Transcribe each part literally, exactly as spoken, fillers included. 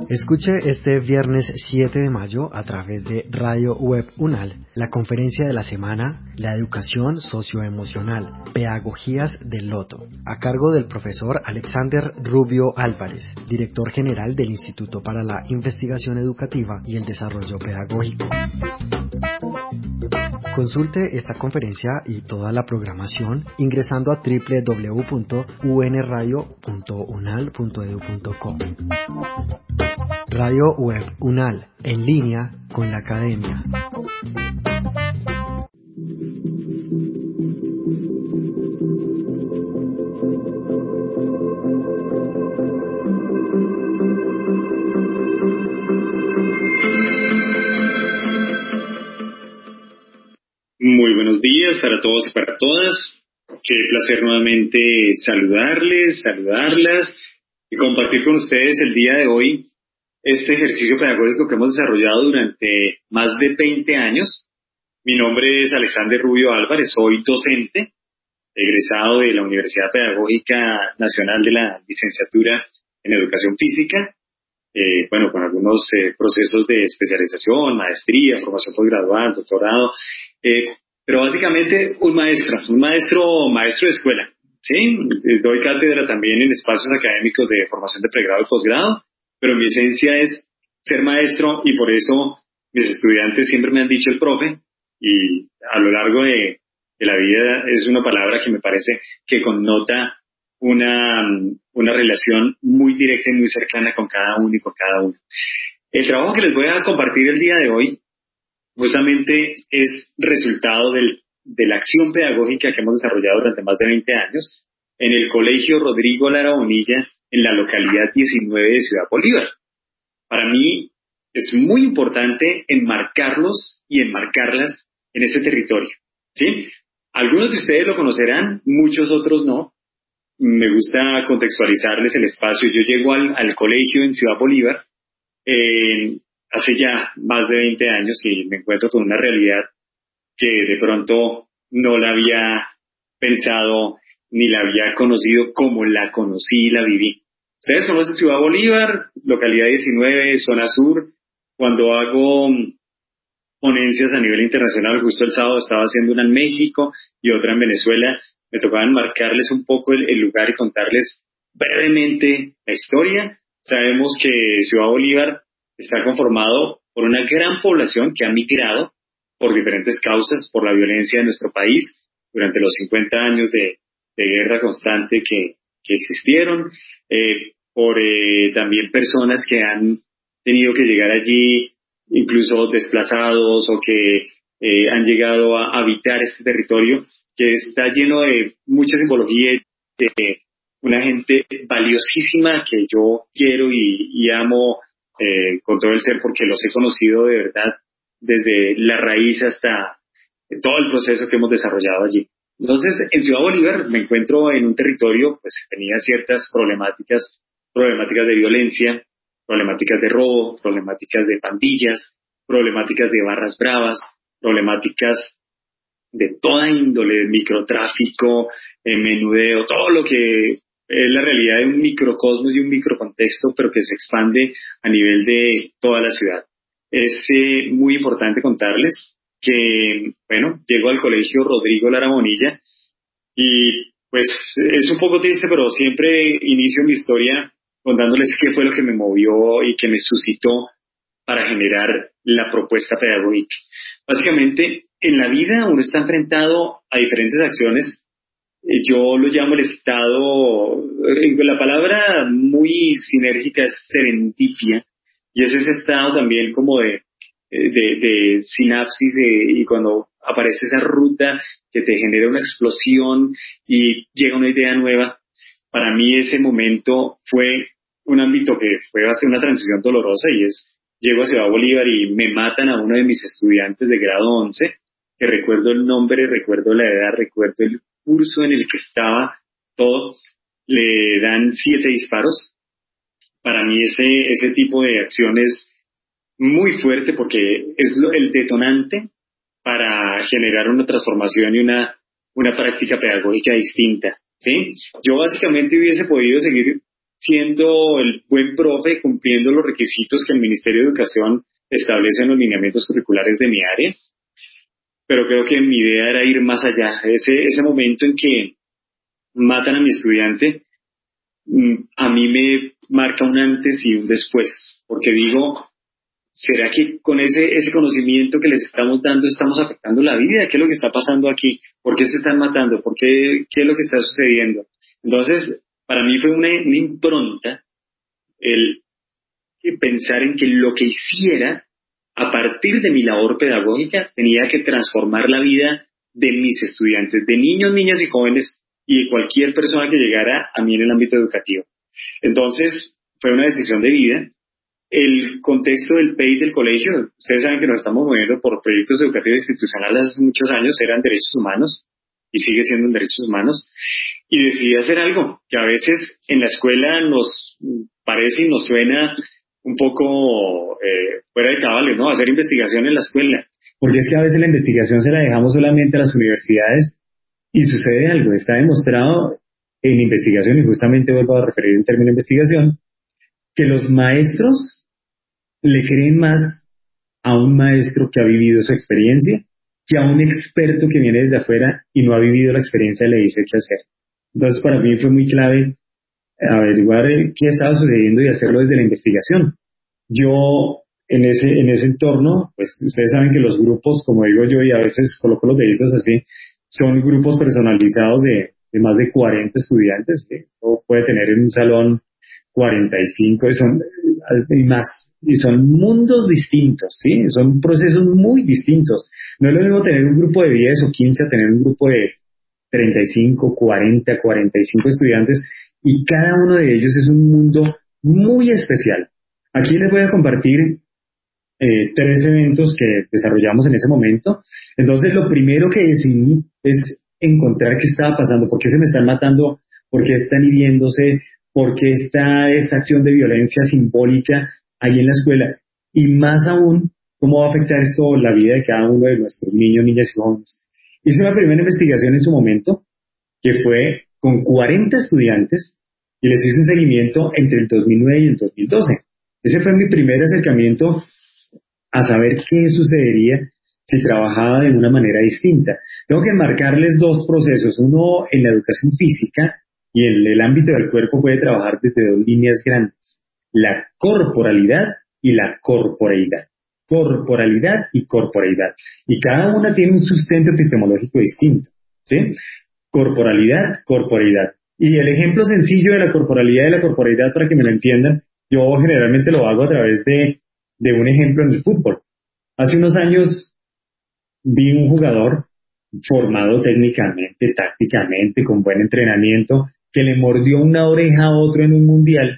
Escuche este viernes siete de mayo a través de Radio Web UNAL la conferencia de la semana La educación socioemocional, pedagogías del loto, a cargo del profesor Alexander Rubio Álvarez, director general del Instituto para la Investigación Educativa y el Desarrollo Pedagógico. Consulte esta conferencia y toda la programación ingresando a doble u doble u doble u punto u n radio punto unal punto e d u punto co. Radio Web UNAL, en línea con la academia. Muy buenos días para todos y para todas. Qué placer nuevamente saludarles, saludarlas y compartir con ustedes el día de hoy este ejercicio pedagógico que hemos desarrollado durante más de veinte años. Mi nombre es Alexander Rubio Álvarez, soy docente, egresado de la Universidad Pedagógica Nacional de la Licenciatura en Educación Física, eh, bueno, con algunos eh, procesos de especialización, maestría, formación posgradual, doctorado, eh, pero básicamente un maestro, un maestro, maestro de escuela, ¿sí? Doy cátedra también en espacios académicos de formación de pregrado y posgrado, pero mi esencia es ser maestro y por eso mis estudiantes siempre me han dicho el profe, y a lo largo de, de la vida es una palabra que me parece que connota una, una relación muy directa y muy cercana con cada uno y con cada uno. El trabajo que les voy a compartir el día de hoy justamente es resultado del, de la acción pedagógica que hemos desarrollado durante más de veinte años en el Colegio Rodrigo Lara Bonilla, en la localidad diecinueve de Ciudad Bolívar. Para mí es muy importante enmarcarlos y enmarcarlas en ese territorio, ¿sí? Algunos de ustedes lo conocerán, muchos otros no. Me gusta contextualizarles el espacio. Yo llego al, al colegio en Ciudad Bolívar eh, hace ya más de veinte años y me encuentro con una realidad que de pronto no la había pensado ni la había conocido como la conocí y la viví. Ustedes conocen Ciudad Bolívar, localidad diecinueve, zona sur. Cuando hago ponencias a nivel internacional, justo el sábado estaba haciendo una en México y otra en Venezuela, me tocaba marcarles un poco el, el lugar y contarles brevemente la historia. Sabemos que Ciudad Bolívar está conformado por una gran población que ha migrado por diferentes causas, por la violencia de nuestro país durante los cincuenta años de, de guerra constante que, que existieron, eh, por eh, también personas que han tenido que llegar allí incluso desplazados o que eh, han llegado a habitar este territorio que está lleno de mucha simbología, de una gente valiosísima que yo quiero y, y amo eh, con todo el ser porque los he conocido de verdad desde la raíz hasta todo el proceso que hemos desarrollado allí. Entonces, en Ciudad Bolívar me encuentro en un territorio pues que tenía ciertas problemáticas, problemáticas de violencia, problemáticas de robo, problemáticas de pandillas, problemáticas de barras bravas, problemáticas de toda índole, microtráfico, eh, menudeo, todo lo que es la realidad de un microcosmos y un microcontexto, pero que se expande a nivel de toda la ciudad. Es eh, muy importante contarles que, bueno, llego al colegio Rodrigo Lara Bonilla y pues es un poco triste, pero siempre inicio mi historia contándoles qué fue lo que me movió y que me suscitó para generar la propuesta pedagógica. Básicamente, en la vida uno está enfrentado a diferentes acciones. Eh, yo lo llamo el estado, eh, la palabra muy sinérgica es serendipia, y es ese estado también como de, de, de sinapsis eh, y cuando aparece esa ruta que te genera una explosión y llega una idea nueva. Para mí ese momento fue un ámbito que fue bastante una transición dolorosa y es, llego a Ciudad Bolívar y me matan a uno de mis estudiantes de grado once, que recuerdo el nombre, recuerdo la edad, recuerdo el curso en el que estaba, todo, le dan siete disparos. Para mí ese, ese tipo de acción es muy fuerte porque es lo, el detonante para generar una transformación y una, una práctica pedagógica distinta, ¿sí? Yo básicamente hubiese podido seguir siendo el buen profe, cumpliendo los requisitos que el Ministerio de Educación establece en los lineamientos curriculares de mi área, pero creo que mi idea era ir más allá. Ese, ese momento en que matan a mi estudiante, a mí me marca un antes y un después, porque digo, ¿será que con ese, ese conocimiento que les estamos dando estamos afectando la vida? ¿Qué es lo que está pasando aquí? ¿Por qué se están matando? ¿Por qué, qué es lo que está sucediendo? Entonces, para mí fue una, una impronta el pensar en que lo que hiciera a partir de mi labor pedagógica tenía que transformar la vida de mis estudiantes, de niños, niñas y jóvenes y de cualquier persona que llegara a mí en el ámbito educativo. Entonces, fue una decisión de vida. El contexto del P E I del colegio, ustedes saben que nos estamos moviendo por proyectos educativos institucionales hace muchos años, eran derechos humanos y sigue siendo en derechos humanos, y decidí hacer algo que a veces en la escuela nos parece y nos suena un poco eh, fuera de cabales, ¿no? Hacer investigación en la escuela, porque es que a veces la investigación se la dejamos solamente a las universidades y sucede algo. Está demostrado en investigación, y justamente vuelvo a referir el término investigación, que los maestros le creen más a un maestro que ha vivido esa experiencia que a un experto que viene desde afuera y no ha vivido la experiencia y le dice qué hacer. Entonces, para mí fue muy clave averiguar qué estaba sucediendo y hacerlo desde la investigación. Yo, en ese, en ese entorno, pues ustedes saben que los grupos, como digo yo, y a veces coloco los deditos así, son grupos personalizados de, de más de cuarenta estudiantes, que uno puede tener en un salón cuarenta y cinco y son y más, y son mundos distintos, ¿sí? Son procesos muy distintos. No es lo mismo tener un grupo de diez o quince a tener un grupo de treinta y cinco, cuarenta, cuarenta y cinco estudiantes, y cada uno de ellos es un mundo muy especial. Aquí les voy a compartir eh, tres eventos que desarrollamos en ese momento. Entonces, lo primero que decidí es encontrar qué estaba pasando, por qué se me están matando, por qué están hiriéndose, por qué está esa acción de violencia simbólica ahí en la escuela, y más aún, cómo va a afectar esto la vida de cada uno de nuestros niños, niñas y jóvenes. Hice una primera investigación en su momento, que fue con cuarenta estudiantes, y les hice un seguimiento entre el dos mil nueve y el dos mil doce. Ese fue mi primer acercamiento a saber qué sucedería si trabajaba de una manera distinta. Tengo que marcarles dos procesos, uno en la educación física, y en el ámbito del cuerpo puede trabajar desde dos líneas grandes: la corporalidad y la corporeidad. Corporalidad y corporeidad. Y cada una tiene un sustento epistemológico distinto, ¿sí? Corporalidad, corporeidad. Y el ejemplo sencillo de la corporalidad y la corporeidad, para que me lo entiendan, yo generalmente lo hago a través de, de un ejemplo en el fútbol. Hace unos años vi un jugador formado técnicamente, tácticamente, con buen entrenamiento, que le mordió una oreja a otro en un mundial,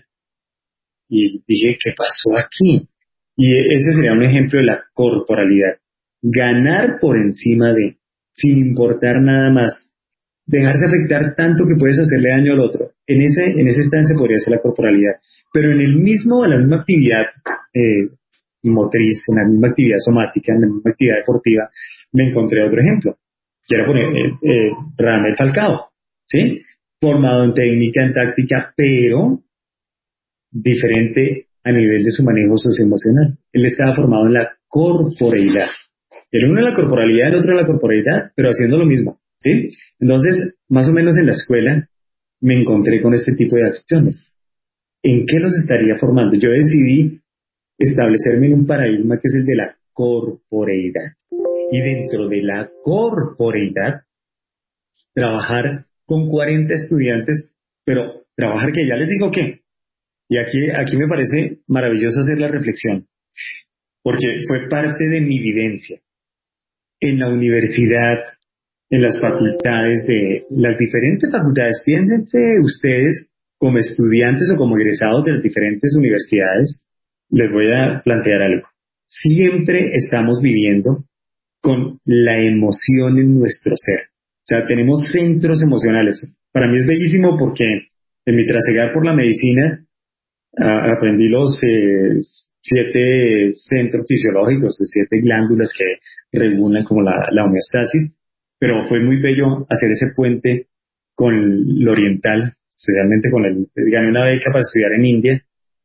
y dije, ¿qué pasó aquí? Y ese sería un ejemplo de la corporalidad. Ganar por encima de, sin importar nada más, dejarse afectar tanto que puedes hacerle daño al otro. En ese, en ese instante podría ser la corporalidad. Pero en el mismo, en la misma actividad eh, motriz, en la misma actividad somática, en la misma actividad deportiva, me encontré otro ejemplo. Quiero poner eh, eh, Radamel Falcao, ¿sí? Formado en técnica, en táctica, pero diferente a nivel de su manejo socioemocional. Él estaba formado en la corporeidad. El uno en la corporalidad, el otro en la corporeidad, pero haciendo lo mismo, ¿sí? Entonces, más o menos en la escuela me encontré con este tipo de acciones. ¿En qué los estaría formando? Yo decidí establecerme en un paradigma que es el de la corporeidad. Y dentro de la corporeidad, trabajar con cuarenta estudiantes, pero trabajar que ya les digo que, y aquí, aquí me parece maravilloso hacer la reflexión, porque fue parte de mi vivencia en la universidad, en las facultades de las diferentes facultades. Piénsense ustedes como estudiantes o como egresados de las diferentes universidades. Les voy a plantear algo. Siempre estamos viviendo con la emoción en nuestro ser. O sea, tenemos centros emocionales. Para mí es bellísimo porque en mi trasegar por la medicina a, aprendí los eh, siete centros fisiológicos, siete glándulas que regulan como la, la homeostasis, pero fue muy bello hacer ese puente con lo oriental especialmente con el, gané una beca para estudiar en India,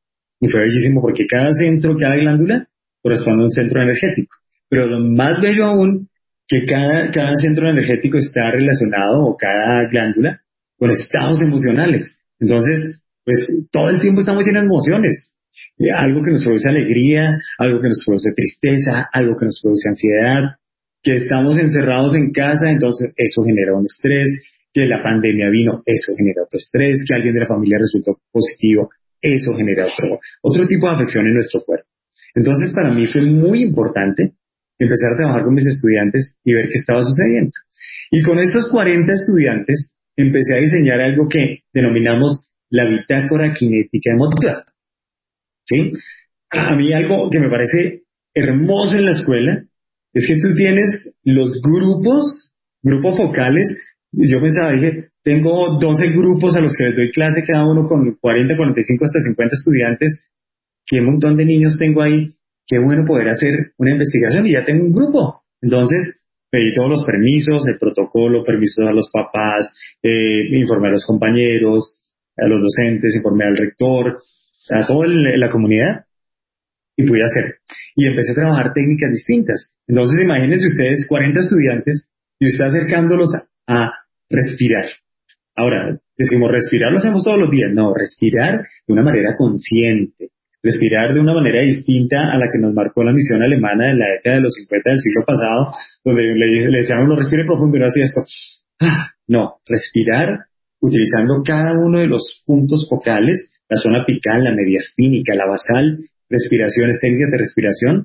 y fue bellísimo porque cada centro, cada glándula corresponde a un centro energético. Pero lo más bello aún, que cada, cada centro energético está relacionado, o cada glándula, con estados emocionales. Entonces, pues todo el tiempo estamos llenos de emociones. Eh, Algo que nos produce alegría, algo que nos produce tristeza, algo que nos produce ansiedad, que estamos encerrados en casa, entonces eso genera un estrés, que la pandemia vino, eso genera otro estrés, que alguien de la familia resultó positivo, eso genera otro, otro tipo de afección en nuestro cuerpo. Entonces, para mí fue muy importante empezar a trabajar con mis estudiantes y ver qué estaba sucediendo. Y con estos cuarenta estudiantes empecé a diseñar algo que denominamos la bitácora cinética emotiva. ¿Sí? A mí algo que me parece hermoso en la escuela es que tú tienes los grupos, grupos focales. Yo pensaba, dije, tengo doce grupos a los que les doy clase, cada uno con cuarenta, cuarenta y cinco hasta cincuenta estudiantes. Qué montón de niños tengo ahí, qué bueno poder hacer una investigación y ya tengo un grupo. Entonces, pedí todos los permisos, el protocolo, permisos a los papás, eh, informé a los compañeros, a los docentes, informé al rector, a toda el- la comunidad, y pude hacer. Y empecé a trabajar técnicas distintas. Entonces, imagínense ustedes, cuarenta estudiantes, y usted acercándolos a, a respirar. Ahora, decimos respirar lo hacemos todos los días. No, respirar de una manera consciente. Respirar de una manera distinta a la que nos marcó la misión alemana en la década de los cincuenta del siglo pasado, donde le, le decían a uno respire profundo y no hacía esto. Ah, No, respirar utilizando cada uno de los puntos focales, la zona apical, la media espínica, la basal, respiraciones, técnicas de respiración,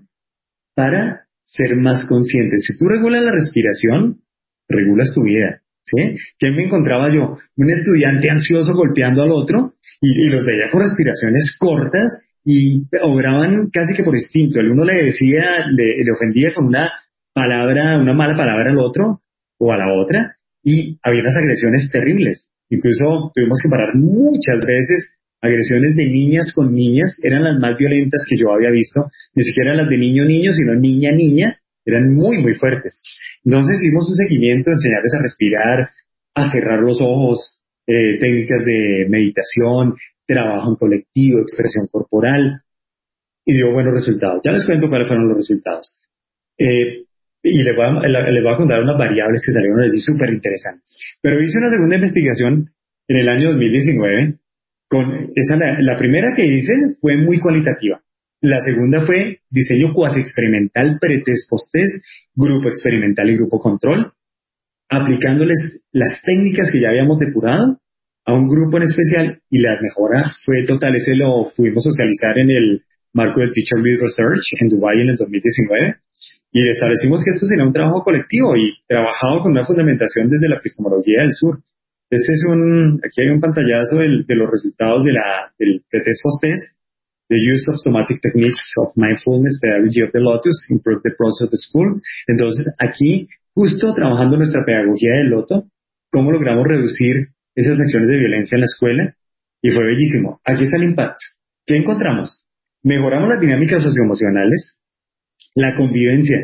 para ser más conscientes. Si tú regulas la respiración, regulas tu vida. ¿Sí? ¿Qué me encontraba yo? Un estudiante ansioso golpeando al otro y, y los veía con respiraciones cortas y obraban casi que por instinto. El uno le decía, le, le ofendía con una palabra, una mala palabra al otro o a la otra, y había unas agresiones terribles. Incluso tuvimos que parar muchas veces. Agresiones de niñas con niñas eran las más violentas que yo había visto, ni siquiera las de niño-niño, sino niña-niña, eran muy, muy fuertes. Entonces hicimos un seguimiento, enseñarles a respirar, a cerrar los ojos, eh, técnicas de meditación, trabajo en colectivo, expresión corporal, y dio buenos resultados. Ya les cuento cuáles fueron los resultados. Eh, y les voy, a, les voy a contar unas variables que salieron allí súper interesantes. Pero hice una segunda investigación en el año dos mil diecinueve. Con esa, la, la primera que hice fue muy cualitativa. La segunda fue diseño cuasi experimental, pre-test, post-test, grupo experimental y grupo control, aplicándoles las técnicas que ya habíamos depurado a un grupo en especial, y la mejora fue total. Ese lo pudimos socializar en el marco del Teacher Lead Research en Dubái en el dos mil diecinueve, y establecimos que esto sería un trabajo colectivo y trabajado con una fundamentación desde la epistemología del sur. Este es un, aquí hay un pantallazo del, de los resultados de la, del pre-test post-test. The use of somatic techniques of mindfulness, pedagogy of the lotus, improve the process of the school. Entonces, aquí, justo trabajando nuestra pedagogía del loto, cómo logramos reducir esas acciones de violencia en la escuela, y fue bellísimo. Aquí está el impacto. ¿Qué encontramos? Mejoramos las dinámicas socioemocionales, la convivencia.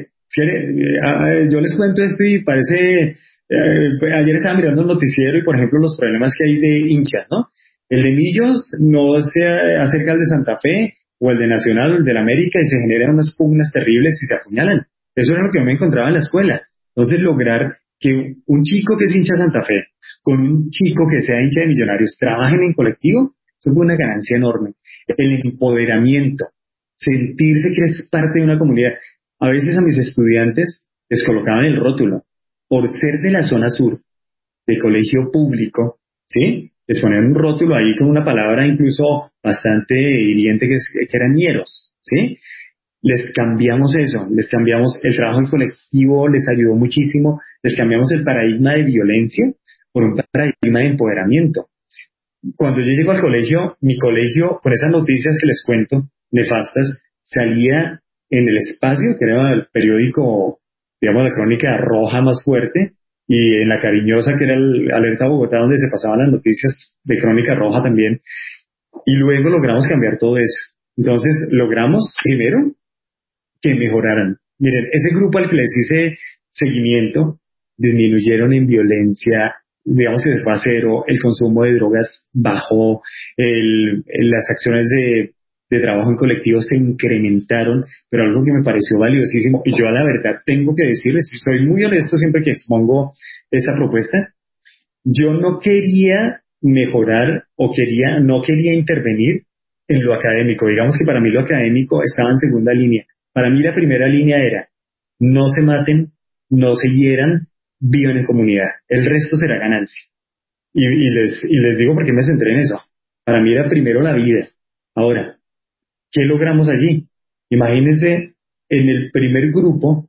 Yo les cuento esto y parece... Eh, ayer estaba mirando el noticiero y, por ejemplo, los problemas que hay de hinchas, ¿no? El de Millos no se acerca al de Santa Fe o el de Nacional o el de la América, y se generan unas pugnas terribles y se apuñalan. Eso era lo que yo me encontraba en la escuela. Entonces, lograr que un chico que es hincha de Santa Fe con un chico que sea hincha de Millonarios trabajen en colectivo, eso fue una ganancia enorme. El empoderamiento, sentirse que es parte de una comunidad. A veces a mis estudiantes les colocaban el rótulo, por ser de la zona sur, de colegio público, ¿sí? Les ponían un rótulo ahí con una palabra incluso bastante hiriente, que, es, que eran ñeros, ¿sí? Les cambiamos eso, les cambiamos el trabajo en colectivo, les ayudó muchísimo, les cambiamos el paradigma de violencia por un paradigma de empoderamiento. Cuando yo llego al colegio, mi colegio, con esas noticias que les cuento, nefastas, salía en el Espacio, que era el periódico, digamos, la crónica roja más fuerte, y en la Cariñosa, que era el Alerta Bogotá, donde se pasaban las noticias de crónica roja también, y luego logramos cambiar todo eso. Entonces, logramos, primero, que mejoraran. Miren, ese grupo al que les hice seguimiento, disminuyeron en violencia, digamos que se fue a cero, el consumo de drogas bajó, el, las acciones de, de trabajo en colectivo se incrementaron, pero algo que me pareció valiosísimo, y yo a la verdad tengo que decirles, soy muy honesto siempre que expongo esta propuesta, yo no quería mejorar o quería, no quería intervenir en lo académico. Digamos que para mí lo académico estaba en segunda línea. Para mí la primera línea era no se maten, no se hieran, vivan en comunidad. El resto será ganancia. Y, y, les, y les digo por qué me centré en eso. Para mí era primero la vida. Ahora, ¿qué logramos allí? Imagínense, en el primer grupo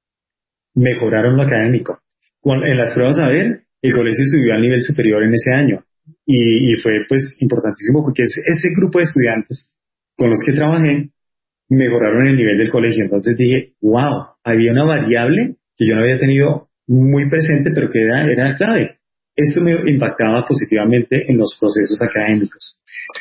mejoraron lo académico. Cuando, en las pruebas a ver, el colegio subió al nivel superior en ese año. Y, y fue pues importantísimo porque es, ese grupo de estudiantes con los que trabajé mejoraron el nivel del colegio. Entonces dije, wow, había una variable que yo no había tenido muy presente, pero que era, era clave. Esto me impactaba positivamente en los procesos académicos.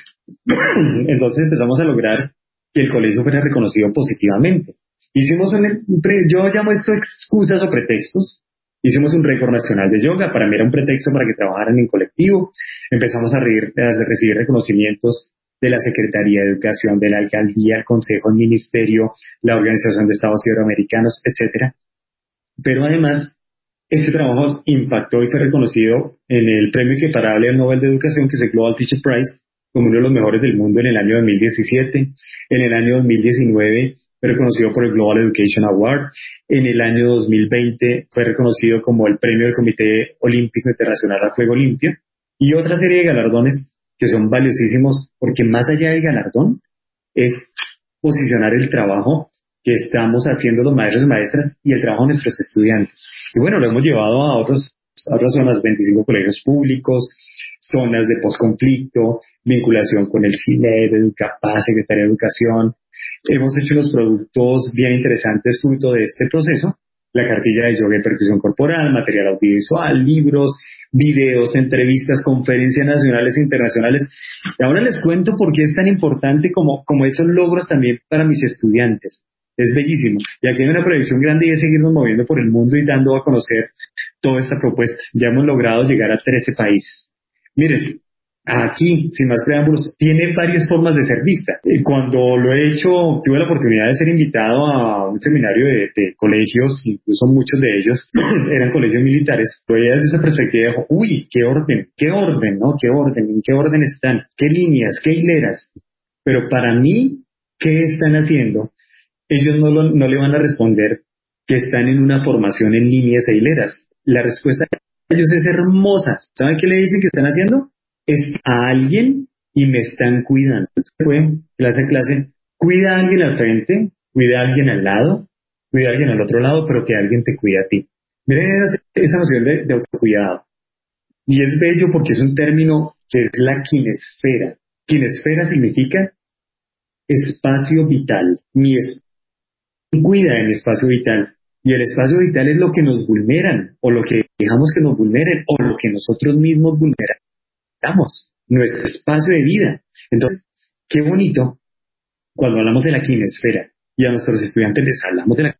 Entonces empezamos a lograr que el colegio fuera reconocido positivamente. Hicimos un, yo llamo esto excusas o pretextos. Hicimos un récord nacional de yoga, para mí era un pretexto para que trabajaran en colectivo. Empezamos a, reír, a recibir reconocimientos de la Secretaría de Educación, de la Alcaldía, el Consejo, el Ministerio, la Organización de Estados Iberoamericanos, etcétera. Pero además, este trabajo impactó y fue reconocido en el premio equiparable al Nobel de Educación, que es el Global Teacher Prize, como uno de los mejores del mundo en el año dos mil diecisiete. En el año dos mil diecinueve fue reconocido por el Global Education Award. En el año dos mil veinte fue reconocido como el premio del Comité Olímpico Internacional a Juego Limpio. Y otra serie de galardones que son valiosísimos, porque más allá del galardón es posicionar el trabajo que estamos haciendo los maestros y maestras y el trabajo de nuestros estudiantes. Y bueno, lo hemos llevado a, otros, a otras zonas, veinticinco colegios públicos, zonas de posconflicto, vinculación con el CINED, Educapaz, Secretaría de Educación. Hemos hecho unos productos bien interesantes fruto de este proceso, la cartilla de yoga y percusión corporal, material audiovisual, libros, videos, entrevistas, conferencias nacionales e internacionales. Y ahora les cuento por qué es tan importante como, como esos logros también para mis estudiantes. Es bellísimo. Y aquí hay una proyección grande y es seguirnos moviendo por el mundo y dando a conocer toda esta propuesta. Ya hemos logrado llegar a trece países. Miren, aquí, sin más preámbulos, tiene varias formas de ser vista. Cuando lo he hecho, tuve la oportunidad de ser invitado a un seminario de, de colegios, incluso muchos de ellos eran colegios militares. Lo veía desde esa perspectiva y dijo, uy, qué orden, qué orden, ¿no? ¿Qué orden? ¿En qué orden están? ¿Qué líneas? ¿Qué hileras? Pero para mí, ¿qué están haciendo? Ellos no, lo, no le van a responder que están en una formación en líneas e hileras. La respuesta de ellos es hermosa. ¿Saben qué le dicen que están haciendo? Es a alguien y me están cuidando. Fue clase a clase, cuida a alguien al frente, cuida a alguien al lado, cuida a alguien al otro lado, pero que alguien te cuida a ti. Miren esa, esa noción de, de autocuidado. Y es bello porque es un término que es la kinesfera. Kinesfera significa espacio vital. Mi espacio cuida en espacio vital. Y el espacio vital es lo que nos vulneran, o lo que dejamos que nos vulneren, o lo que nosotros mismos vulneramos, nuestro espacio de vida. Entonces, qué bonito cuando hablamos de la kinesfera y a nuestros estudiantes les hablamos de la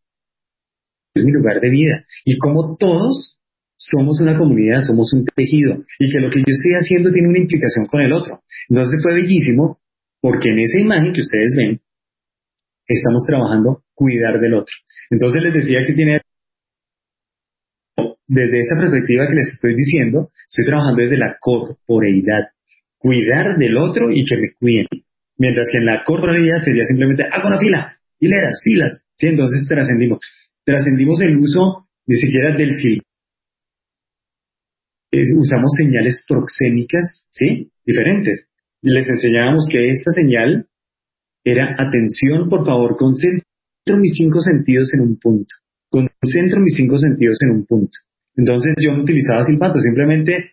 es mi lugar de vida. Y como todos somos una comunidad, somos un tejido, y que lo que yo estoy haciendo tiene una implicación con el otro. Entonces fue bellísimo, porque en esa imagen que ustedes ven, estamos trabajando cuidar del otro. Entonces les decía que tiene, desde esta perspectiva que les estoy diciendo, estoy trabajando desde la corporeidad, cuidar del otro y que me cuiden. Mientras que en la corporeidad sería simplemente, hago una fila, hileras, filas, ¿sí? Entonces trascendimos. Trascendimos el uso ni siquiera del sí. Usamos señales proxémicas, ¿sí? Diferentes. Y les enseñábamos que esta señal era atención, por favor, concentro mis cinco sentidos en un punto. Concentro mis cinco sentidos en un punto. Entonces yo no utilizaba silbato, simplemente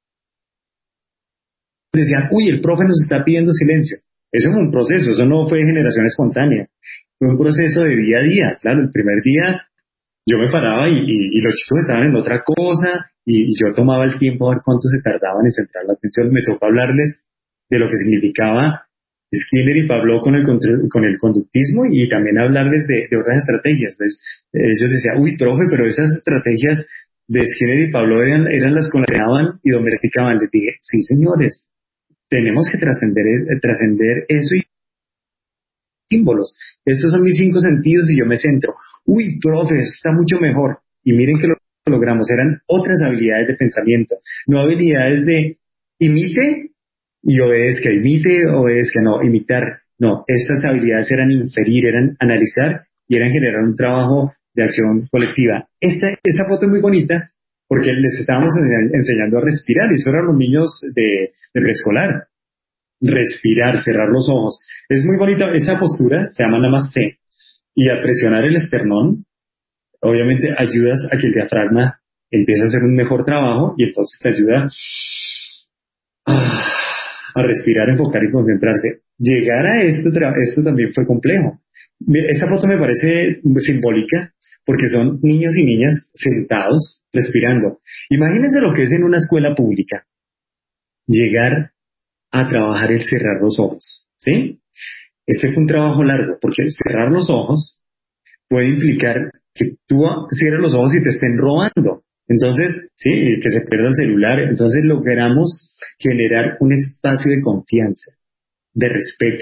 decían, uy, el profe nos está pidiendo silencio. Eso fue un proceso, eso no fue generación espontánea. Fue un proceso de día a día. Claro, el primer día yo me paraba y, y, y los chicos estaban en otra cosa y, y yo tomaba el tiempo a ver cuánto se tardaban en centrar la atención. Me tocó hablarles de lo que significaba Skinner y Pavlov con el, con el conductismo y también hablarles de, de otras estrategias. Entonces, ellos decían, uy, profe, pero esas estrategias de Skinner y Pablo eran, eran las con las que daban y domesticaban. Les dije, sí señores, tenemos que trascender, eh, trascender eso y símbolos. Estos son mis cinco sentidos y yo me centro. Uy, profe, eso está mucho mejor. Y miren que lo logramos. Eran otras habilidades de pensamiento, no habilidades de imite y obedezca, imite, obedezca, no, imitar. No, estas habilidades eran inferir, eran analizar y eran generar un trabajo de acción colectiva. Esta, esta foto es muy bonita porque les estábamos enseñando a respirar y eso eran los niños de, de preescolar. Respirar, cerrar los ojos. Es muy bonita esta postura, se llama Namaste, y al presionar el esternón, obviamente ayudas a que el diafragma empiece a hacer un mejor trabajo y entonces te ayuda a respirar, enfocar y concentrarse. Llegar a esto, esto también fue complejo. Esta foto me parece simbólica porque son niños y niñas sentados, respirando. Imagínense lo que es en una escuela pública. Llegar a trabajar el cerrar los ojos, ¿sí? Este fue un trabajo largo, porque cerrar los ojos puede implicar que tú cierres los ojos y te estén robando. Entonces, sí, que se pierda el celular. Entonces logramos generar un espacio de confianza, de respeto.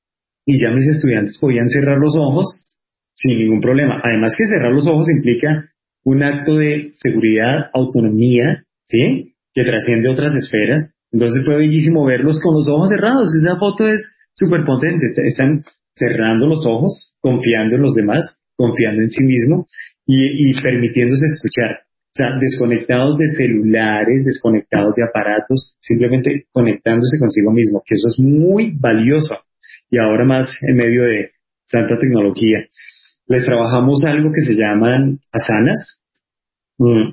Y ya mis estudiantes podían cerrar los ojos sin ningún problema. Además que cerrar los ojos implica un acto de seguridad, autonomía, ¿sí? Que trasciende otras esferas. Entonces fue bellísimo verlos con los ojos cerrados. Esa foto es súper potente. Están cerrando los ojos, confiando en los demás, confiando en sí mismo y, y permitiéndose escuchar. O sea, desconectados de celulares, desconectados de aparatos, simplemente conectándose consigo mismo, que eso es muy valioso. Y ahora más en medio de tanta tecnología. Les trabajamos algo que se llaman asanas mmm,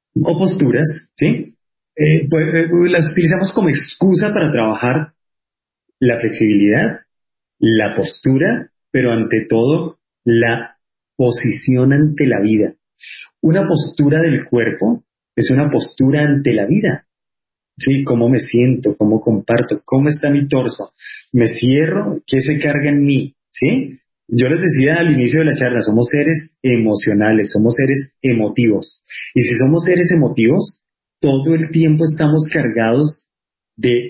o posturas, ¿sí? Eh, pues, eh, las utilizamos como excusa para trabajar la flexibilidad, la postura, pero ante todo la posición ante la vida. Una postura del cuerpo es una postura ante la vida. Sí, cómo me siento, cómo comparto, cómo está mi torso, me cierro, qué se carga en mí, ¿sí? Yo les decía al inicio de la charla, somos seres emocionales, somos seres emotivos. Y si somos seres emotivos, todo el tiempo estamos cargados de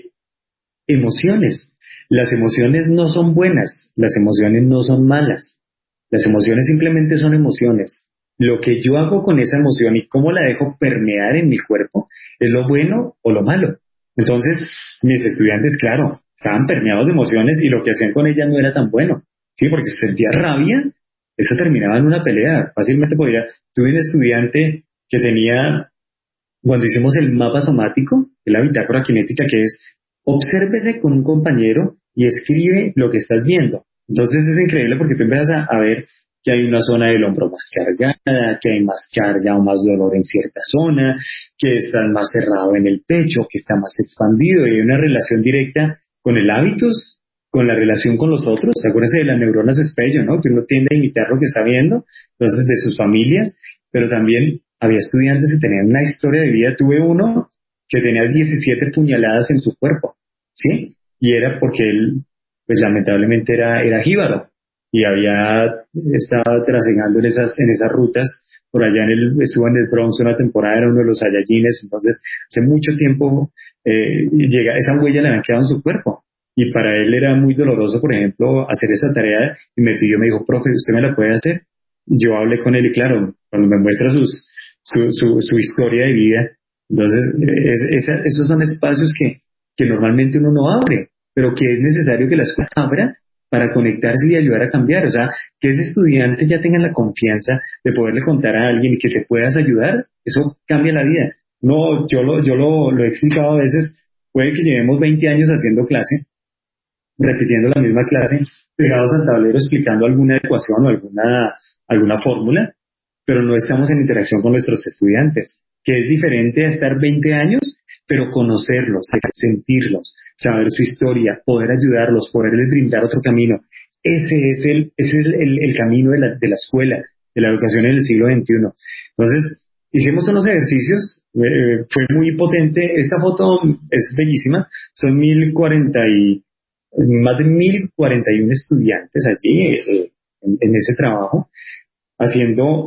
emociones. Las emociones no son buenas, las emociones no son malas. Las emociones simplemente son emociones. Lo que yo hago con esa emoción y cómo la dejo permear en mi cuerpo es lo bueno o lo malo. Entonces, mis estudiantes, claro, estaban permeados de emociones y lo que hacían con ellas no era tan bueno. Sí, porque si sentía rabia, eso terminaba en una pelea. Fácilmente podría. Tuve un estudiante que tenía, cuando hicimos el mapa somático, la bitácora cinética, que es obsérvese con un compañero y escribe lo que estás viendo. Entonces es increíble porque tú empiezas a, a ver que hay una zona del hombro más cargada, que hay más carga o más dolor en cierta zona, que estás más cerrado en el pecho, que está más expandido, y hay una relación directa con el hábitus, con la relación con los otros. Acuérdense de las neuronas espejo, ¿no? Que uno tiende a imitar lo que está viendo, entonces de sus familias, pero también había estudiantes que tenían una historia de vida. Tuve uno que tenía diecisiete puñaladas en su cuerpo, ¿sí? Y era porque él, pues lamentablemente era, era jíbaro y había estado trasegando en esas, en esas rutas. Por allá en el, estuvo en el Bronx una temporada, era uno de los Saiyajines. Entonces hace mucho tiempo eh, llega, esa huella le había quedado en su cuerpo y para él era muy doloroso, por ejemplo, hacer esa tarea, y me pidió, me dijo, profe, ¿usted me la puede hacer? Yo hablé con él y claro, cuando me muestra sus, su, su, su historia de vida, entonces es, esa, esos son espacios que, que normalmente uno no abre, pero que es necesario que la escuela abra para conectarse y ayudar a cambiar. O sea, que ese estudiante ya tenga la confianza de poderle contar a alguien y que te puedas ayudar, eso cambia la vida. No, yo lo, yo lo, lo he explicado a veces, puede que llevemos veinte años haciendo clase, repitiendo la misma clase, pegados al tablero explicando alguna ecuación o alguna, alguna fórmula, pero no estamos en interacción con nuestros estudiantes, que es diferente a estar veinte años, pero conocerlos, sentirlos, saber su historia, poder ayudarlos, poderles brindar otro camino. Ese es el, ese es el, el camino de la, de la escuela, de la educación en el siglo veintiuno. Entonces, hicimos unos ejercicios, eh, fue muy potente. Esta foto es bellísima, son mil cuarenta y más de mil cuarenta y uno estudiantes allí eh, en, en ese trabajo, haciendo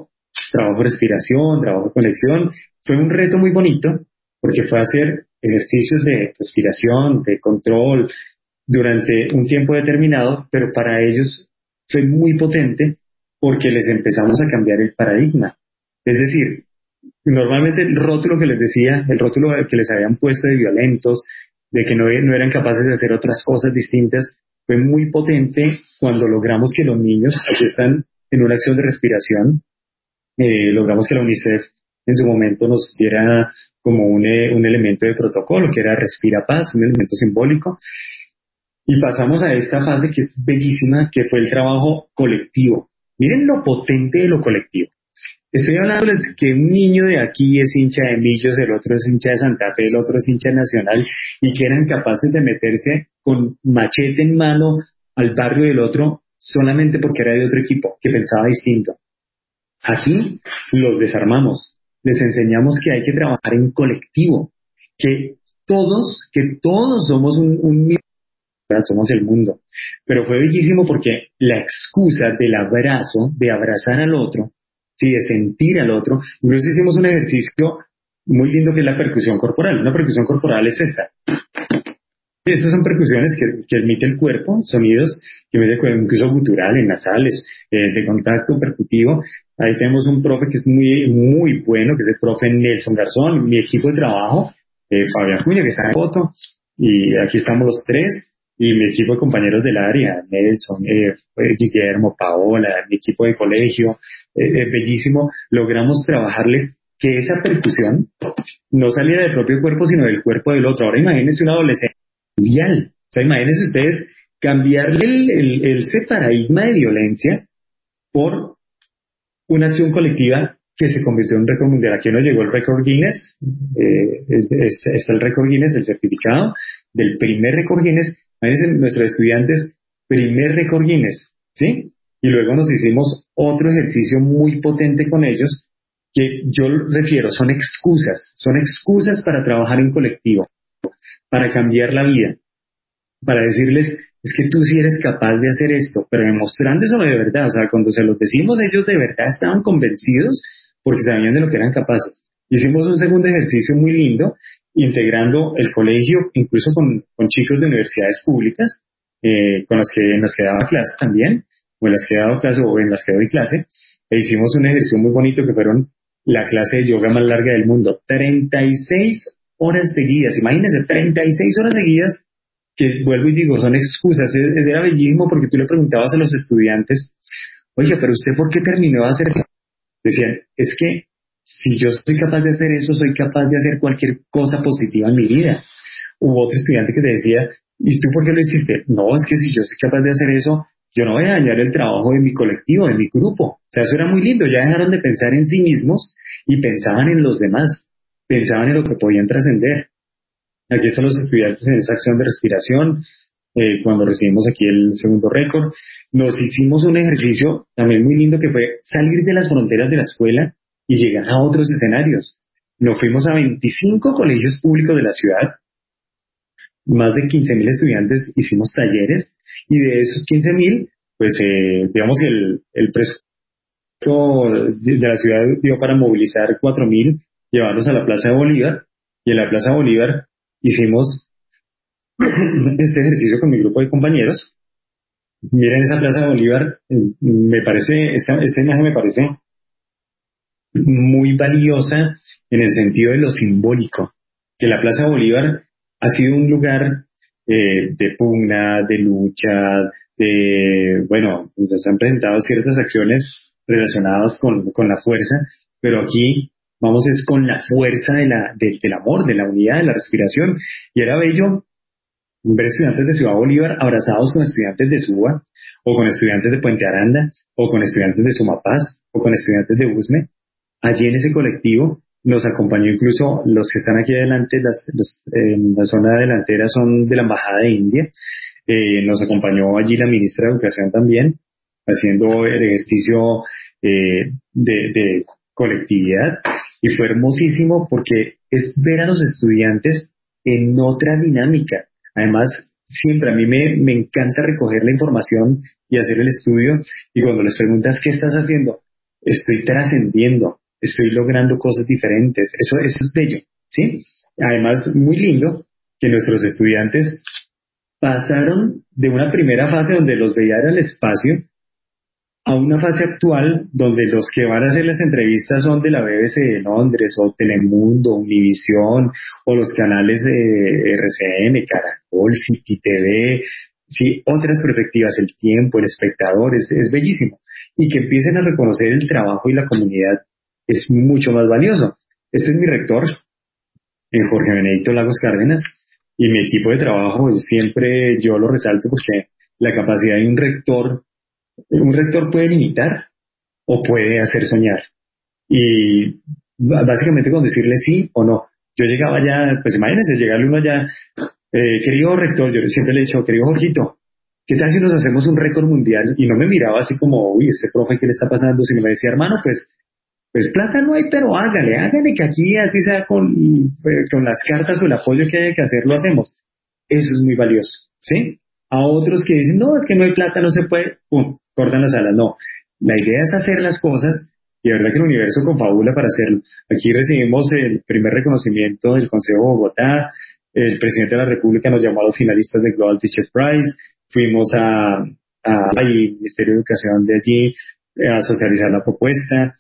trabajo de respiración, trabajo de conexión. Fue un reto muy bonito porque fue hacer ejercicios de respiración, de control durante un tiempo determinado, pero para ellos fue muy potente porque les empezamos a cambiar el paradigma. Es decir, normalmente el rótulo que les decía, el rótulo que les habían puesto de violentos, de que no, no eran capaces de hacer otras cosas distintas, fue muy potente cuando logramos que los niños, aquí están en una acción de respiración, eh, logramos que la UNICEF en su momento nos diera como un, eh, un elemento de protocolo, que era Respira Paz, un elemento simbólico, y pasamos a esta fase que es bellísima, que fue el trabajo colectivo. Miren lo potente de lo colectivo. Estoy hablándoles que un niño de aquí es hincha de Millos, el otro es hincha de Santa Fe, el otro es hincha de Nacional, y que eran capaces de meterse con machete en mano al barrio del otro solamente porque era de otro equipo, que pensaba distinto. Aquí los desarmamos, les enseñamos que hay que trabajar en colectivo, que todos, que todos somos un, un somos el mundo. Pero fue bellísimo porque la excusa del abrazo, de abrazar al otro, sí, de sentir al otro, incluso hicimos un ejercicio muy lindo que es la percusión corporal. Una percusión corporal es esta. Y estas son percusiones que, que emite el cuerpo, sonidos que emite el cuerpo, incluso guturales, nasales, eh, de contacto percutivo. Ahí tenemos un profe que es muy, muy bueno, que es el profe Nelson Garzón, mi equipo de trabajo, eh, Fabián Cuña, que está en foto, y aquí estamos los tres. Y mi equipo de compañeros del área, Nelson, eh, Guillermo, Paola, mi equipo de colegio, eh, eh, bellísimo, logramos trabajarles que esa percusión no saliera del propio cuerpo, sino del cuerpo del otro. Ahora imagínense un adolescente mundial. O sea, imagínense ustedes cambiarle el, el, el, ese paradigma de violencia por una acción colectiva que se convirtió en un récord mundial. Aquí nos llegó el récord Guinness, eh, es, está el récord Guinness, el certificado del primer récord Guinness. Imagínense nuestros estudiantes, primer récord Guinness, ¿sí? Y luego nos hicimos otro ejercicio muy potente con ellos, que yo refiero, son excusas, son excusas para trabajar en colectivo, para cambiar la vida, para decirles, es que tú sí eres capaz de hacer esto, pero demostrando eso de verdad. O sea, cuando se los decimos, ellos de verdad estaban convencidos porque sabían de lo que eran capaces. Hicimos un segundo ejercicio muy lindo, integrando el colegio, incluso con, con chicos de universidades públicas, eh, con los que, en las que daba clase también, o en las que he dado clase, o en las que doy clase, e hicimos un ejercicio muy bonito que fueron la clase de yoga más larga del mundo. treinta y seis horas seguidas, imagínense, treinta y seis horas seguidas, que vuelvo y digo, son excusas. Es, era bellísimo porque tú le preguntabas a los estudiantes, oye, pero ¿usted por qué terminó de hacer eso? Decían, es que si yo soy capaz de hacer eso, soy capaz de hacer cualquier cosa positiva en mi vida. Hubo otro estudiante que te decía, ¿y tú por qué lo hiciste? No, es que si yo soy capaz de hacer eso, yo no voy a dañar el trabajo de mi colectivo, de mi grupo. O sea, eso era muy lindo. Ya dejaron de pensar en sí mismos y pensaban en los demás, pensaban en lo que podían trascender. Aquí están los estudiantes en esa acción de respiración. Eh, cuando recibimos aquí el segundo récord, nos hicimos un ejercicio también muy lindo que fue salir de las fronteras de la escuela y llegar a otros escenarios. Nos fuimos a veinticinco colegios públicos de la ciudad, más de quince mil estudiantes, hicimos talleres, y de esos quince mil, pues eh, digamos el, el presupuesto de la ciudad dio para movilizar cuatro mil, llevarlos a la Plaza de Bolívar, y en la Plaza de Bolívar hicimos este ejercicio con mi grupo de compañeros. Miren esa Plaza de Bolívar, me parece, esta, esta imagen me parece muy valiosa en el sentido de lo simbólico, que la Plaza de Bolívar ha sido un lugar eh, de pugna, de lucha, de, bueno, se han presentado ciertas acciones relacionadas con, con la fuerza, pero aquí vamos es con la fuerza de la, de, del amor, de la unidad, de la respiración, y era bello ver estudiantes de Ciudad Bolívar abrazados con estudiantes de Suba, o con estudiantes de Puente Aranda, o con estudiantes de Sumapaz, o con estudiantes de Usme. Allí en ese colectivo nos acompañó incluso los que están aquí adelante, las, los, eh, la zona delantera son de la Embajada de India. Eh, nos acompañó allí la ministra de Educación también, haciendo el ejercicio eh, de, de colectividad, y fue hermosísimo porque es ver a los estudiantes en otra dinámica. Además, siempre a mí me, me encanta recoger la información y hacer el estudio, y cuando les preguntas ¿qué estás haciendo? estoy trascendiendo, estoy logrando cosas diferentes. Eso, eso es bello, ¿sí? Además, muy lindo que nuestros estudiantes pasaron de una primera fase donde los veía en el espacio a una fase actual donde los que van a hacer las entrevistas son de la B B C de Londres o Telemundo, Univisión o los canales de R C N, Caracol, City T V, sí, otras perspectivas, El Tiempo, El Espectador, es, es bellísimo. Y que empiecen a reconocer el trabajo y la comunidad es mucho más valioso. Este es mi rector, en Jorge Benedicto Lagos Cárdenas, y mi equipo de trabajo, pues, siempre yo lo resalto porque la capacidad de un rector, un rector puede limitar o puede hacer soñar. Y básicamente con decirle sí o no. Yo llegaba ya, pues imagínense, llegarle uno allá, eh, querido rector, yo siempre le he dicho, querido Jorgito, ¿qué tal si nos hacemos un récord mundial? Y no me miraba así como, uy, este profe, ¿qué le está pasando? Sino me decía, hermano, pues, pues plata no hay, pero hágale, hágale que aquí así sea con, eh, con las cartas o el apoyo que haya que hacer, lo hacemos. Eso es muy valioso, ¿sí? A otros que dicen, no, es que no hay plata, no se puede, pum, cortan las alas. No, la idea es hacer las cosas y de verdad que el universo confabula para hacerlo. Aquí recibimos el primer reconocimiento del Consejo de Bogotá, el presidente de la República nos llamó a los finalistas de Global Teacher Prize, fuimos a, a al Ministerio de Educación de allí eh, a socializar la propuesta,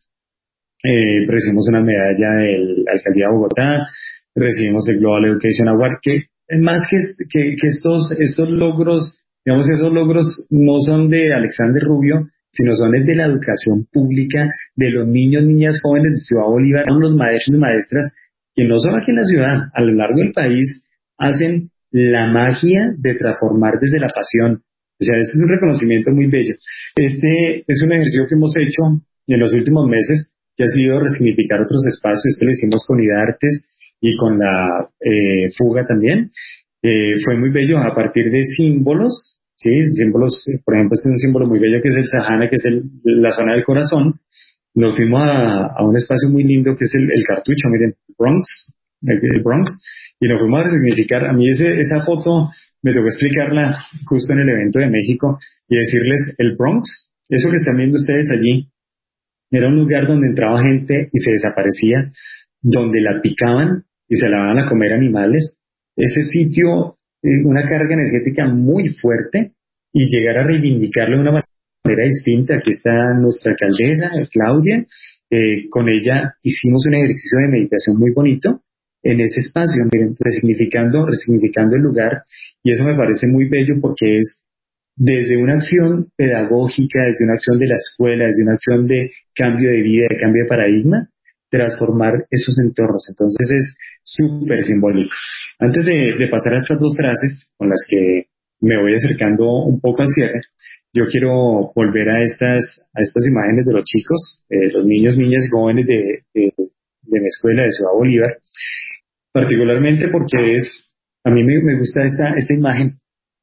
eh, recibimos una medalla de la Alcaldía de Bogotá, recibimos el Global Education Award, que más que, que, que estos, estos logros, digamos, esos logros no son de Alexander Rubio, sino son de la educación pública, de los niños, niñas, jóvenes de Ciudad Bolívar, son los maestros y maestras que no solo aquí en la ciudad, a lo largo del país, hacen la magia de transformar desde la pasión. O sea, este es un reconocimiento muy bello. Este es un ejercicio que hemos hecho en los últimos meses, que ha sido resignificar otros espacios. Esto lo hicimos con IDARTES y con la eh, Fuga también. Eh, fue muy bello a partir de símbolos, ¿sí? Símbolos, por ejemplo, este es un símbolo muy bello que es el Sajana, que es el, la zona del corazón. Nos fuimos a, a un espacio muy lindo que es el, el cartucho, miren, Bronx, el, el Bronx, y nos fuimos a resignificar. A mí ese, esa foto me tocó explicarla justo en el evento de México y decirles, el Bronx, eso que están viendo ustedes allí, era un lugar donde entraba gente y se desaparecía, donde la picaban y se la daban a comer animales. Ese sitio, eh, una carga energética muy fuerte, y llegar a reivindicarlo de una manera distinta. Aquí está nuestra alcaldesa, Claudia, eh, con ella hicimos un ejercicio de meditación muy bonito en ese espacio, miren, resignificando, resignificando el lugar, y eso me parece muy bello porque es desde una acción pedagógica, desde una acción de la escuela, desde una acción de cambio de vida, de cambio de paradigma, transformar esos entornos. Entonces es súper simbólico. Antes de, de pasar a estas dos frases con las que me voy acercando un poco al cierre, yo quiero volver a estas, a estas imágenes de los chicos, eh, los niños, niñas y jóvenes de, de, de mi escuela de Ciudad Bolívar, particularmente porque es, a mí me, me gusta esta, esta imagen.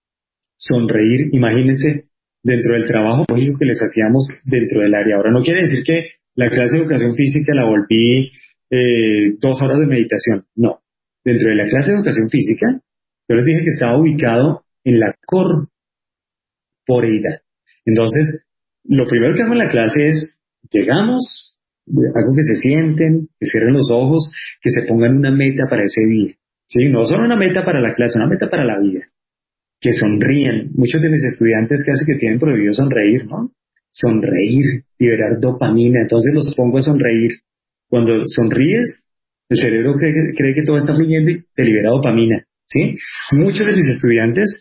Sonreír, imagínense, dentro del trabajo lógico que les hacíamos dentro del área. Ahora, no quiere decir que la clase de educación física la volví eh, dos horas de meditación, no. Dentro de la clase de educación física, yo les dije que estaba ubicado en la corporeidad. Entonces, lo primero que hago en la clase es, llegamos, hago que se sienten, que cierren los ojos, que se pongan una meta para ese día. ¿Sí? No solo una meta para la clase, una meta para la vida. Que sonríen. Muchos de mis estudiantes casi que tienen prohibido sonreír, ¿no? Sonreír, liberar dopamina. Entonces los pongo a sonreír. Cuando sonríes, el cerebro cree, cree que todo está fluyendo y te libera dopamina, ¿sí? Muchos de mis estudiantes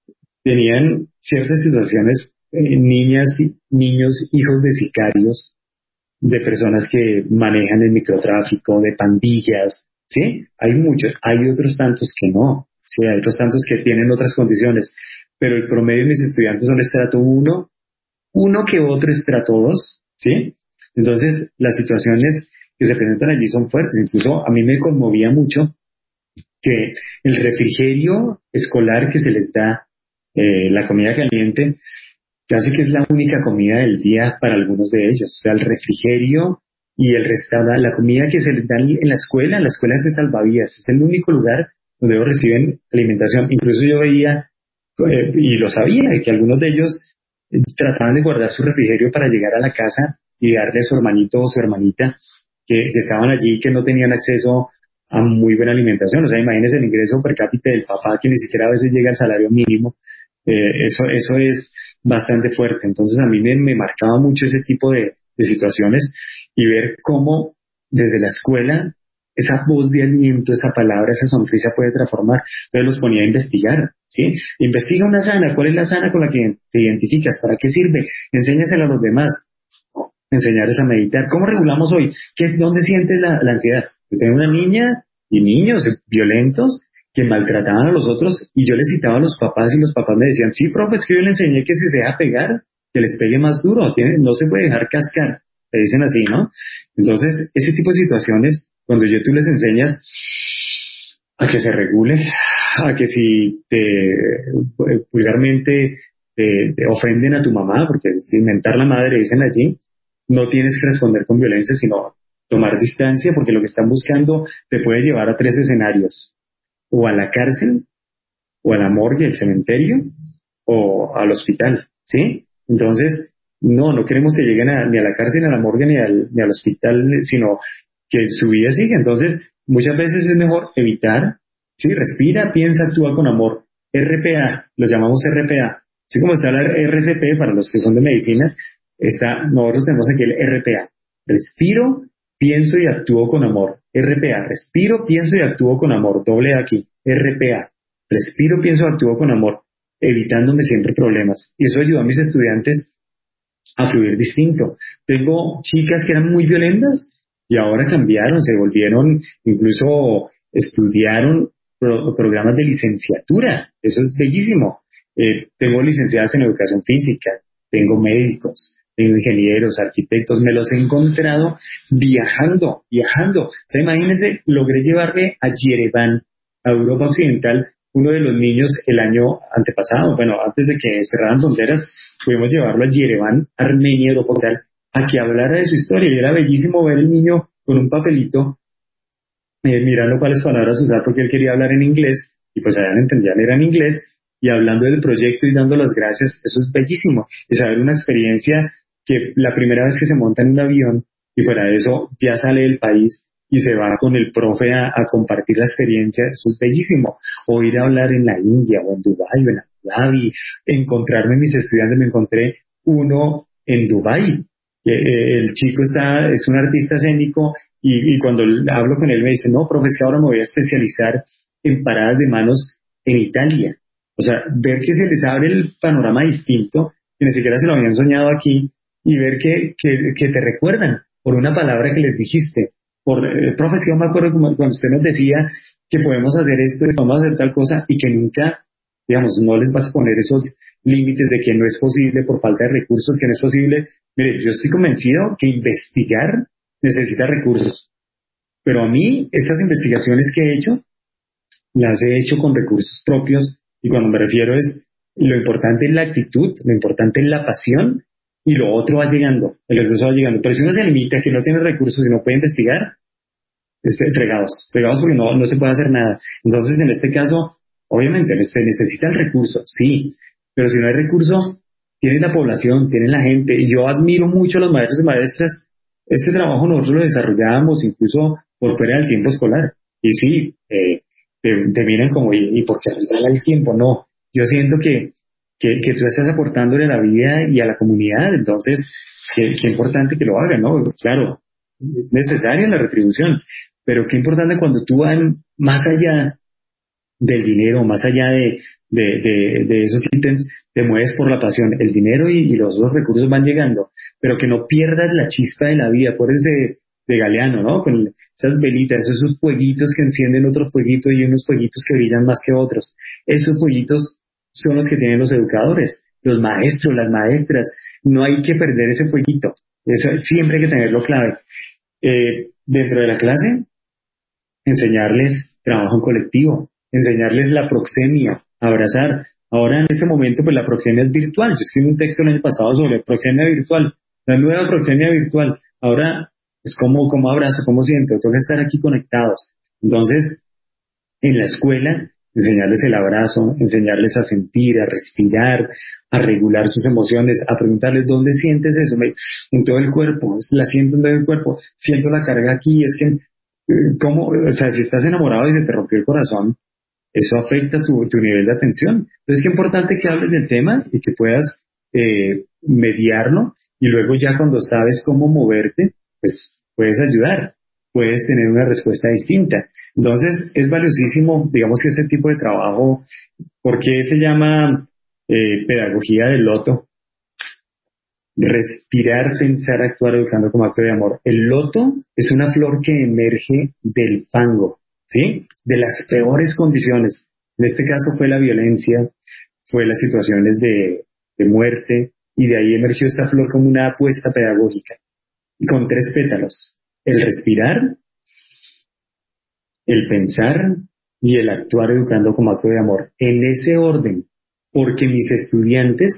tenían ciertas situaciones, eh, niñas, niños, hijos de sicarios, de personas que manejan el microtráfico, de pandillas, ¿sí? Hay muchos, hay otros tantos que no. Sí, hay otros tantos que tienen otras condiciones, pero el promedio de mis estudiantes son estrato uno, uno que otro estrato dos, ¿sí? Entonces, las situaciones que se presentan allí son fuertes. Incluso a mí me conmovía mucho que el refrigerio escolar que se les da, eh, la comida caliente, casi que es la única comida del día para algunos de ellos. O sea, el refrigerio y el restaurante, la comida que se les da en la escuela, en la escuela es de salvavidas, es el único lugar donde ellos reciben alimentación. Incluso yo veía, eh, y lo sabía, que algunos de ellos eh, trataban de guardar su refrigerio para llegar a la casa y darle a su hermanito o su hermanita que, que estaban allí, que no tenían acceso a muy buena alimentación. O sea, imagínense el ingreso per cápita del papá, que ni siquiera a veces llega al salario mínimo. Eh, eso, eso es bastante fuerte. Entonces a mí me, me marcaba mucho ese tipo de, de situaciones, y ver cómo desde la escuela esa voz de aliento, esa palabra, esa sonrisa puede transformar. Entonces los ponía a investigar, ¿sí? Investiga una sana. ¿Cuál es la sana con la que te identificas? ¿Para qué sirve? Enséñasela a los demás. Enseñarles a meditar. ¿Cómo regulamos hoy? ¿Qué es, ¿Dónde sientes la, la ansiedad? Yo tengo una niña y niños violentos que maltrataban a los otros, y yo les citaba a los papás, y los papás me decían, sí, profe, es que yo le enseñé que si se deja pegar, que les pegue más duro, tiene, no se puede dejar cascar. Te dicen así, ¿no? Entonces, ese tipo de situaciones, cuando yo tú les enseñas a que se regule, a que si te vulgarmente te, te ofenden a tu mamá, porque sin mentar la madre, dicen allí, no tienes que responder con violencia, sino tomar distancia, porque lo que están buscando te puede llevar a tres escenarios: o a la cárcel, o a la morgue, el cementerio, o al hospital, ¿sí? Entonces, no, no queremos que lleguen a, ni a la cárcel, ni a la morgue, ni al, ni al hospital, sino que su vida siga. Entonces, muchas veces es mejor evitar, ¿sí? Respira, piensa, actúa con amor. R P A, lo llamamos R P A. Así como está la R C P para los que son de medicina, está, nosotros tenemos aquí el R P A. Respiro, pienso y actúo con amor. R P A, respiro, pienso y actúo con amor. Doble A aquí, R P A. Respiro, pienso, actúo con amor, evitándome siempre problemas. Y eso ayudó a mis estudiantes a fluir distinto. Tengo chicas que eran muy violentas y ahora cambiaron, se volvieron, incluso estudiaron pro, programas de licenciatura. Eso es bellísimo. Eh, tengo licenciadas en educación física, tengo médicos, tengo ingenieros, arquitectos, me los he encontrado viajando, viajando. O sea, imagínense, logré llevarle a Yerevan, a Europa Occidental, uno de los niños el año antepasado, bueno, antes de que cerraran fronteras, pudimos llevarlo a Yerevan, Armenia, Europa Occidental, a que hablara de su historia. Y era bellísimo ver el niño con un papelito, eh, mirando cuáles palabras usar, porque él quería hablar en inglés, y pues allá no entendían, era en inglés, y hablando del proyecto y dando las gracias. Eso es bellísimo. Y saber una experiencia que la primera vez que se monta en un avión, y fuera de eso ya sale del país y se va con el profe a, a compartir la experiencia, eso es bellísimo. O ir a hablar en la India, o en Dubái, o en Abu Dhabi, encontrarme mis estudiantes, me encontré uno en Dubái, que eh, el chico está, es un artista escénico, y, y cuando hablo con él me dice, no, profe, es que ahora me voy a especializar en paradas de manos en Italia. O sea, ver que se les abre el panorama distinto, que ni siquiera se lo habían soñado aquí, y ver que, que, que te recuerdan por una palabra que les dijiste. Por, eh, profe, es que yo me acuerdo como cuando usted nos decía que podemos hacer esto, que podemos hacer tal cosa, y que nunca, digamos, no les vas a poner esos límites de que no es posible por falta de recursos, que no es posible. Mire, yo estoy convencido que investigar necesita recursos, pero a mí estas investigaciones que he hecho, las he hecho con recursos propios, y cuando me refiero es, lo importante es la actitud, lo importante es la pasión, y lo otro va llegando, el recurso va llegando. Pero si uno se limita, que no tiene recursos y no puede investigar, es fregados, fregados porque no, no se puede hacer nada. Entonces, en este caso, obviamente se necesita el recurso, sí, pero si no hay recursos, tiene la población, tiene la gente, y yo admiro mucho a los maestros y maestras. Este trabajo nosotros lo desarrollábamos incluso por fuera del tiempo escolar, y sí, eh, te, te miran como, ¿y, y por qué regala el tiempo? No, yo siento que, que, que tú estás aportándole a la vida y a la comunidad, entonces, qué, qué importante que lo hagan, ¿no? Claro, es necesaria la retribución, pero qué importante cuando tú vas más allá del dinero, más allá de, de, de, de esos ítems, te mueves por la pasión. El dinero y, y los otros recursos van llegando, pero que no pierdas la chispa de la vida. Acuérdense de, de Galeano, ¿no? Con esas velitas, esos fueguitos que encienden otros fueguitos, y unos fueguitos que brillan más que otros. Esos fueguitos son los que tienen los educadores, los maestros, las maestras. No hay que perder ese fueguito. Eso siempre hay que tenerlo clave. Eh, dentro de la clase, enseñarles trabajo en colectivo, enseñarles la proxemia, abrazar. Ahora en este momento pues la proxemia es virtual. Yo escribí un texto el año pasado sobre proxemia virtual, la nueva proxemia virtual. Ahora es como, como abrazo, como siento, tengo que estar aquí conectados. Entonces, en la escuela, enseñarles el abrazo, enseñarles a sentir, a respirar, a regular sus emociones, a preguntarles dónde sientes eso, me, en todo el cuerpo, la siento en todo el cuerpo, siento la carga aquí, es que, eh, ¿cómo? O sea, si estás enamorado y se te rompió el corazón, eso afecta tu, tu nivel de atención. Entonces, qué importante que hables del tema y que puedas eh, mediarlo, y luego ya cuando sabes cómo moverte, pues puedes ayudar, puedes tener una respuesta distinta. Entonces, es valiosísimo, digamos que ese tipo de trabajo. ¿Por qué se llama eh, pedagogía del loto? Respirar, pensar, actuar, educando como acto de amor. El loto es una flor que emerge del fango, ¿sí? De las peores condiciones. En este caso fue la violencia, fue las situaciones de, de muerte, y de ahí emergió esta flor como una apuesta pedagógica, con tres pétalos: el respirar, el pensar y el actuar, educando como acto de amor. En ese orden, porque mis estudiantes,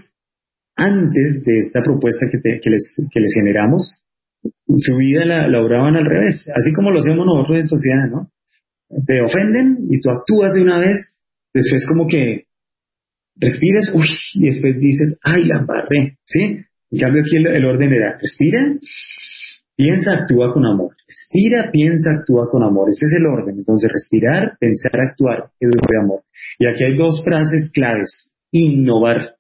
antes de esta propuesta que, te, que, les, que les generamos, su vida la, la obraban al revés, así como lo hacemos nosotros en sociedad, ¿no? Te ofenden y tú actúas de una vez, después como que respiras, uy, y después dices, ay, la embarré, ¿sí? En cambio aquí el, el orden era: respira, piensa, actúa con amor. Respira, piensa, actúa con amor. Ese es el orden. Entonces, respirar, pensar, actuar, educar de amor. Y aquí hay dos frases claves: innovar.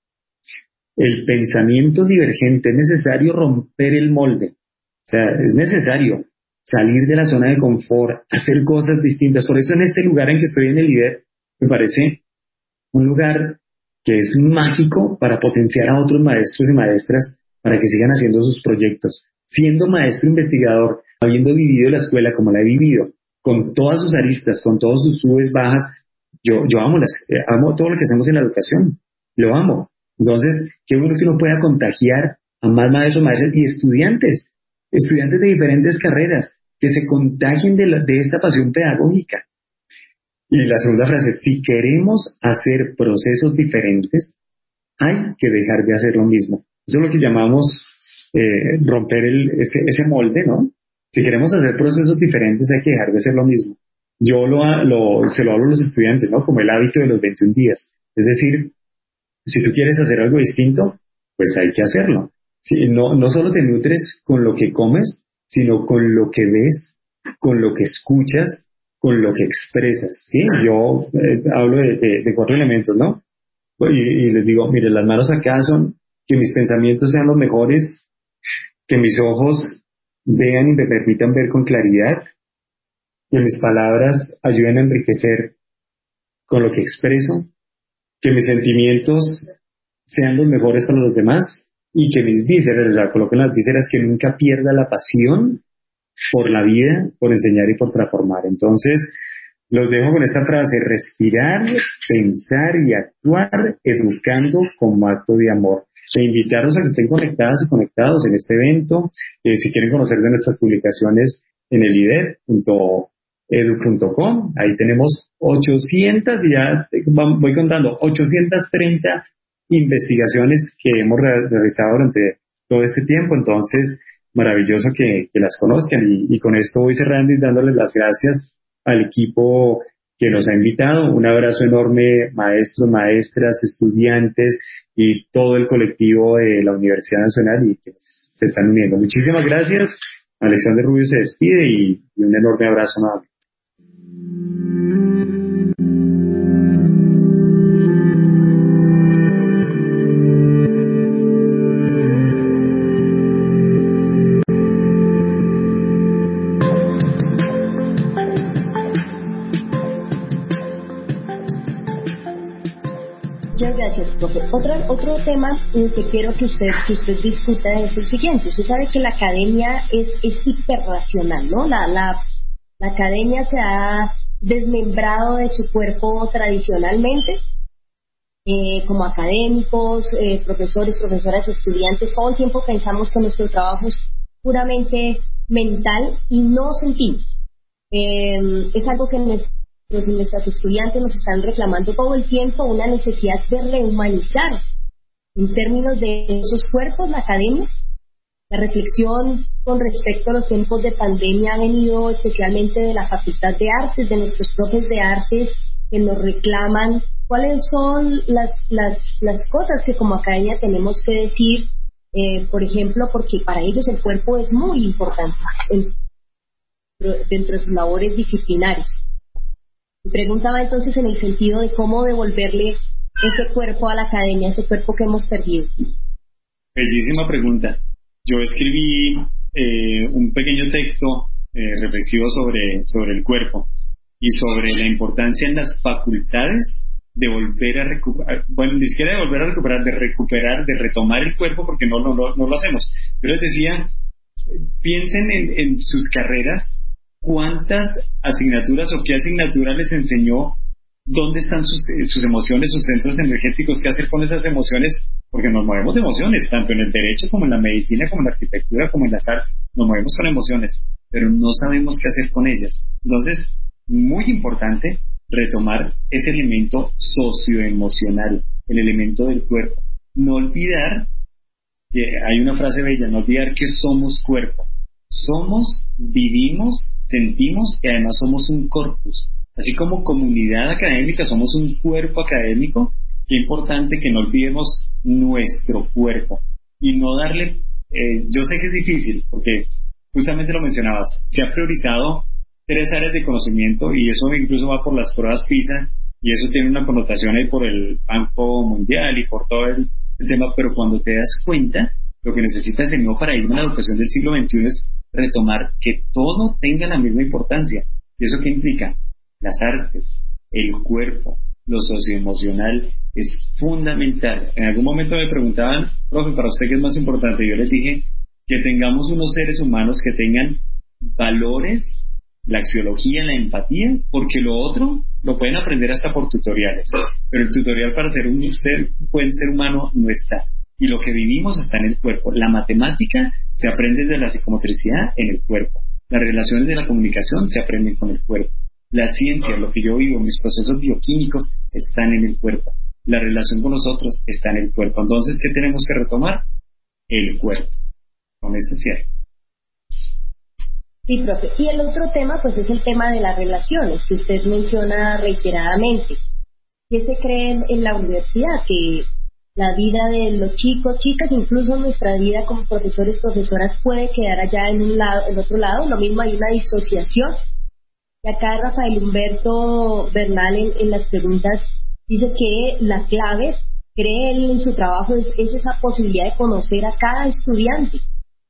El pensamiento divergente, es necesario romper el molde. O sea, es necesario salir de la zona de confort, hacer cosas distintas. Por eso en este lugar en que estoy en el líder, me parece un lugar que es mágico para potenciar a otros maestros y maestras para que sigan haciendo sus proyectos. Siendo maestro investigador, habiendo vivido la escuela como la he vivido, con todas sus aristas, con todas sus subes, bajas, yo, yo amo, las, eh, amo todo lo que hacemos en la educación, lo amo. Entonces, qué bueno que uno pueda contagiar a más maestros, maestras y estudiantes, estudiantes de diferentes carreras, que se contagien de, la, de esta pasión pedagógica. Y la segunda frase: si queremos hacer procesos diferentes, hay que dejar de hacer lo mismo. Eso es lo que llamamos eh, romper el, ese, ese molde, ¿no? Si queremos hacer procesos diferentes, hay que dejar de hacer lo mismo. Yo lo, lo, se lo hablo a los estudiantes, ¿no? Como el hábito de los veintiún días. Es decir, si tú quieres hacer algo distinto, pues hay que hacerlo. Si, no, no solo te nutres con lo que comes, sino con lo que ves, con lo que escuchas, con lo que expresas, ¿sí? Yo eh, hablo de, de, de cuatro elementos, ¿no? Y, y les digo, mire, las manos acá son que mis pensamientos sean los mejores, que mis ojos vean y me permitan ver con claridad, que mis palabras ayuden a enriquecer con lo que expreso, que mis sentimientos sean los mejores para los demás, y que mis vísceras, o sea, coloquen las vísceras, que nunca pierda la pasión por la vida, por enseñar y por transformar. Entonces, los dejo con esta frase: respirar, pensar y actuar, educando como acto de amor. E invitarlos a que estén conectadas y conectados en este evento. Eh, si quieren conocer de nuestras publicaciones en el i d e r punto edu punto com, ahí tenemos ochocientas, y ya voy contando, ochocientas treinta investigaciones que hemos re- realizado durante todo este tiempo. Entonces, maravilloso que, que las conozcan, y, y con esto voy cerrando y dándoles las gracias al equipo que nos ha invitado. Un abrazo enorme, maestros, maestras, estudiantes y todo el colectivo de la Universidad Nacional y que se están uniendo. Muchísimas gracias. Alexander Rubio se despide, y, y un enorme abrazo nuevamente. Muchas gracias, profe. Otra, otro tema eh, que quiero que usted, que usted discuta es el siguiente. Usted sabe que la academia es, es hiperracional, ¿no? La, la, la academia se ha desmembrado de su cuerpo tradicionalmente, eh, como académicos, eh, profesores, profesoras, estudiantes. Todo el tiempo pensamos que nuestro trabajo es puramente mental y no sentimos. Eh, es algo que nuestro Los, nuestros estudiantes nos están reclamando todo el tiempo, una necesidad de rehumanizar en términos de esos cuerpos la academia. La reflexión con respecto a los tiempos de pandemia ha venido especialmente de la Facultad de Artes, de nuestros profes de artes, que nos reclaman ¿cuáles son las, las, las cosas que como academia tenemos que decir? Eh, por ejemplo, porque para ellos el cuerpo es muy importante en, dentro de sus labores disciplinarias. Me preguntaba entonces en el sentido de cómo devolverle ese cuerpo a la academia, ese cuerpo que hemos perdido. Bellísima pregunta. Yo escribí eh, un pequeño texto eh, reflexivo sobre, sobre el cuerpo y sobre la importancia en las facultades de volver a recuperar, bueno, ni siquiera de volver a recuperar, de recuperar, de retomar el cuerpo, porque no, no, no, no lo hacemos. Yo les decía, piensen en, en sus carreras, cuántas asignaturas o qué asignatura les enseñó, dónde están sus, sus emociones, sus centros energéticos, qué hacer con esas emociones, porque nos movemos de emociones, tanto en el derecho como en la medicina, como en la arquitectura, como en las artes, nos movemos con emociones, pero no sabemos qué hacer con ellas. Entonces, muy importante retomar ese elemento socioemocional, el elemento del cuerpo. No olvidar, que hay una frase bella, no olvidar que somos cuerpo. Somos, vivimos, sentimos y además somos un corpus. Así como comunidad académica somos un cuerpo académico, qué importante que no olvidemos nuestro cuerpo y no darle, eh, yo sé que es difícil porque justamente lo mencionabas, se ha priorizado tres áreas de conocimiento y eso incluso va por las pruebas PISA y eso tiene una connotación ahí por el Banco Mundial y por todo el, el tema, pero cuando te das cuenta, lo que necesitas el nuevo paradigma de la educación del siglo veintiuno es retomar que todo tenga la misma importancia. ¿Y eso qué implica? Las artes, el cuerpo, lo socioemocional es fundamental. En algún momento me preguntaban, profe, ¿para usted qué es más importante? Y yo les dije que tengamos unos seres humanos que tengan valores, la axiología, la empatía, porque lo otro lo pueden aprender hasta por tutoriales, pero el tutorial para ser un ser, un buen ser humano no está. Y lo que vivimos está en el cuerpo. La matemática se aprende de la psicomotricidad en el cuerpo. Las relaciones de la comunicación se aprenden con el cuerpo. La ciencia, lo que yo vivo, mis procesos bioquímicos están en el cuerpo. La relación con los otros está en el cuerpo. Entonces, ¿qué tenemos que retomar? El cuerpo. Con eso cierro. Sí, profe. Y el otro tema, pues, es el tema de las relaciones, que usted menciona reiteradamente. ¿Qué se cree en la universidad? Que la vida de los chicos, chicas, incluso nuestra vida como profesores, profesoras, puede quedar allá en un lado, en otro lado. Lo mismo, hay una disociación. Y acá Rafael Humberto Bernal en, en las preguntas dice que la clave, cree él en su trabajo, es, es esa posibilidad de conocer a cada estudiante.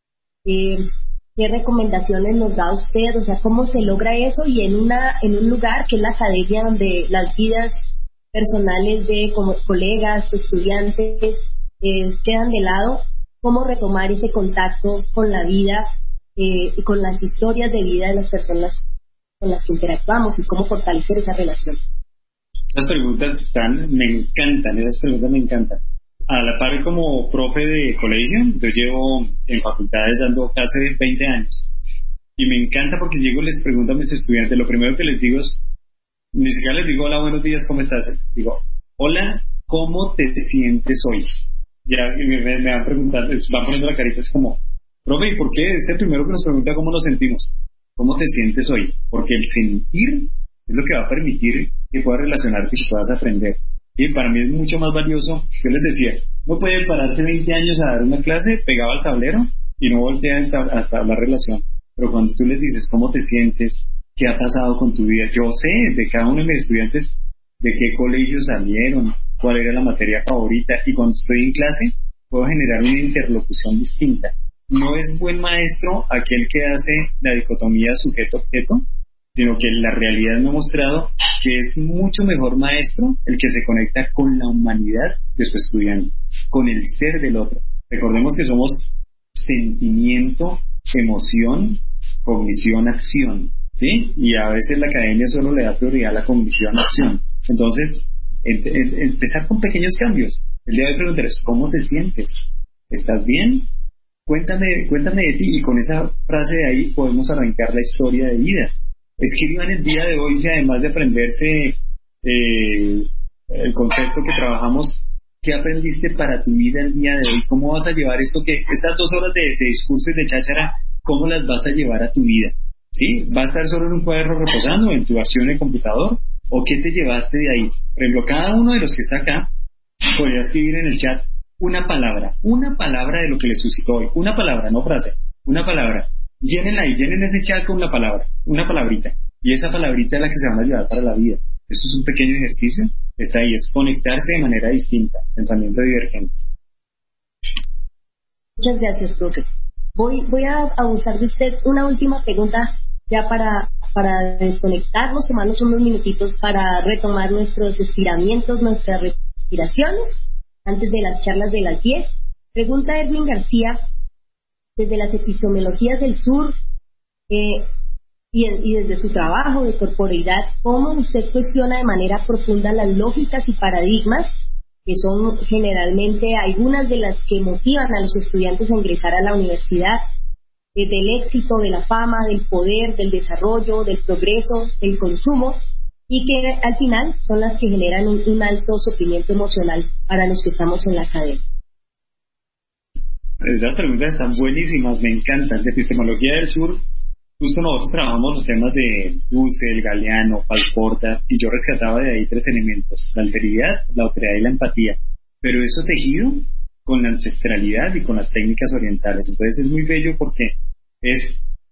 Eh, ¿Qué recomendaciones nos da usted? O sea, ¿cómo se logra eso? Y en una en un lugar que es la academia, donde las vidas personales de como colegas, estudiantes, eh, quedan de lado, ¿cómo retomar ese contacto con la vida eh, y con las historias de vida de las personas con las que interactuamos y cómo fortalecer esa relación? Las preguntas están, me encantan, esas preguntas me encantan. A la par, como profe de colegio, yo llevo en facultades dando casi veinte años. Y me encanta porque llego y les pregunto a mis estudiantes, lo primero que les digo es, ni siquiera les digo, hola, buenos días, ¿cómo estás? Digo, hola, ¿cómo te sientes hoy? Ya me, me, me van preguntando, van poniendo la carita, es como, profe, ¿y por qué es el primero que nos pregunta cómo nos sentimos? ¿Cómo te sientes hoy? Porque el sentir es lo que va a permitir que puedas relacionarte y que puedas aprender. Sí, para mí es mucho más valioso. Yo les decía, no puede pararse veinte años a dar una clase pegado al tablero y no voltea a establecer relación. Pero cuando tú les dices cómo te sientes, qué ha pasado con tu vida, yo sé de cada uno de mis estudiantes de qué colegio salieron, cuál era la materia favorita, y cuando estoy en clase puedo generar una interlocución distinta. No es buen maestro aquel que hace la dicotomía sujeto-objeto, sino que la realidad me ha mostrado que es mucho mejor maestro el que se conecta con la humanidad de su estudiante, con el ser del otro. Recordemos que somos sentimiento, emoción, cognición, acción, ¿sí? Y a veces la academia solo le da prioridad a la cognición, acción. Entonces, en, en, empezar con pequeños cambios. El día de hoy preguntarles, ¿cómo te sientes? ¿Estás bien? Cuéntame, cuéntame de ti, y con esa frase de ahí podemos arrancar la historia de vida. Escriban el día de hoy, si además de aprenderse eh, el concepto que trabajamos, ¿qué aprendiste para tu vida el día de hoy? ¿Cómo vas a llevar esto que estas dos horas de, de discurso y de cháchara, cómo las vas a llevar a tu vida? ¿Sí? ¿Va a estar solo en un cuaderno reposando, en tu archivo en el computador? ¿O qué te llevaste de ahí? Por ejemplo, cada uno de los que está acá podría escribir en el chat una palabra, una palabra de lo que les suscitó hoy, una palabra, no frase, una palabra. Llénenla ahí, llenen ese chat con una palabra, una palabrita. Y esa palabrita es la que se van a llevar para la vida. Eso es un pequeño ejercicio, está ahí, es conectarse de manera distinta, pensamiento divergente. Muchas gracias, profe. Voy, voy a abusar de usted una última pregunta ya para, para desconectarnos, tomarnos unos minutitos para retomar nuestros estiramientos, nuestras respiraciones, antes de las charlas de las diez. Pregunta Erwin García, desde las epistemologías del sur eh, y, y desde su trabajo de corporeidad, ¿cómo usted cuestiona de manera profunda las lógicas y paradigmas que son generalmente algunas de las que motivan a los estudiantes a ingresar a la universidad, desde el éxito, de la fama, del poder, del desarrollo, del progreso, del consumo, y que al final son las que generan un, un alto sufrimiento emocional para los que estamos en la academia? Esas preguntas están buenísimas, me encantan. De epistemología del sur, justo nosotros trabajamos los temas de Dussel, Galeano, Falporta, y yo rescataba de ahí tres elementos: la alteridad, la autoridad y la empatía. Pero eso tejido con la ancestralidad y con las técnicas orientales. Entonces es muy bello porque es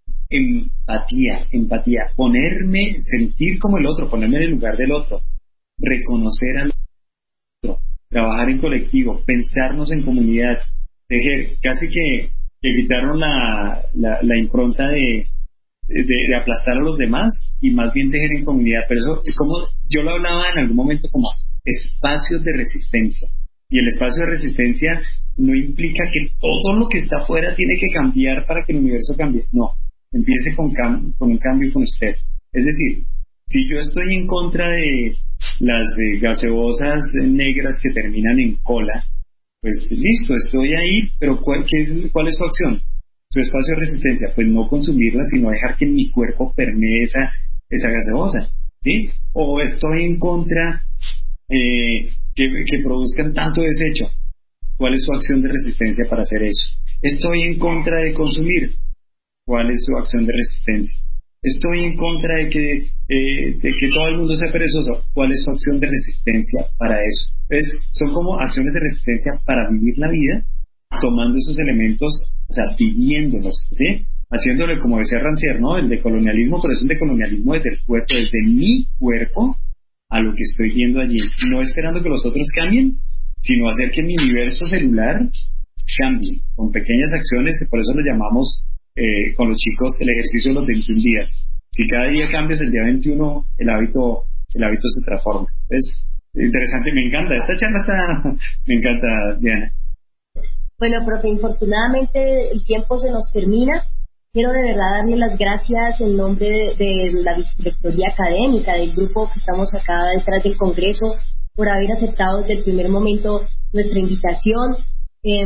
empatía, empatía, ponerme, sentir como el otro, ponerme en el lugar del otro, reconocer al otro, trabajar en colectivo, pensarnos en comunidad, tejer, casi que, que quitaron la, la, la impronta de, de, de aplastar a los demás y más bien tejer en comunidad. Pero eso es como, yo lo hablaba en algún momento como espacios de resistencia. Y el espacio de resistencia no implica que todo lo que está afuera tiene que cambiar para que el universo cambie. No, empiece con, cam- con un cambio con usted. Es decir, si yo estoy en contra de las eh, gaseosas negras que terminan en cola, pues listo, estoy ahí, pero ¿cuál, qué, ¿cuál es su acción? Su espacio de resistencia, pues no consumirla, sino dejar que mi cuerpo permee esa, esa gaseosa, ¿sí? O estoy en contra eh, que, que produzcan tanto desecho. ¿Cuál es su acción de resistencia para hacer eso? Estoy en contra de consumir. ¿Cuál es su acción de resistencia? Estoy en contra de que, eh, de que todo el mundo sea perezoso. ¿Cuál es su acción de resistencia para eso? Es, son como acciones de resistencia para vivir la vida, tomando esos elementos, o sea, viviéndolos, ¿sí? Haciéndole, como decía Rancière, ¿no? El decolonialismo, pero es un decolonialismo desde el cuerpo, desde mi cuerpo, a lo que estoy viendo allí. No esperando que los otros cambien, sino hacer que mi universo celular cambie, con pequeñas acciones. Por eso lo llamamos eh, con los chicos el ejercicio de los veintiún días. Si cada día cambias el día veintiuno, el hábito el hábito se transforma. Es interesante, me encanta, esta charla está, me encanta, Diana. Bueno, profe, infortunadamente el tiempo se nos termina. Quiero de verdad darle las gracias en nombre de, de la Vicerrectoría Académica, del grupo que estamos acá detrás del Congreso, por haber aceptado desde el primer momento nuestra invitación. Eh,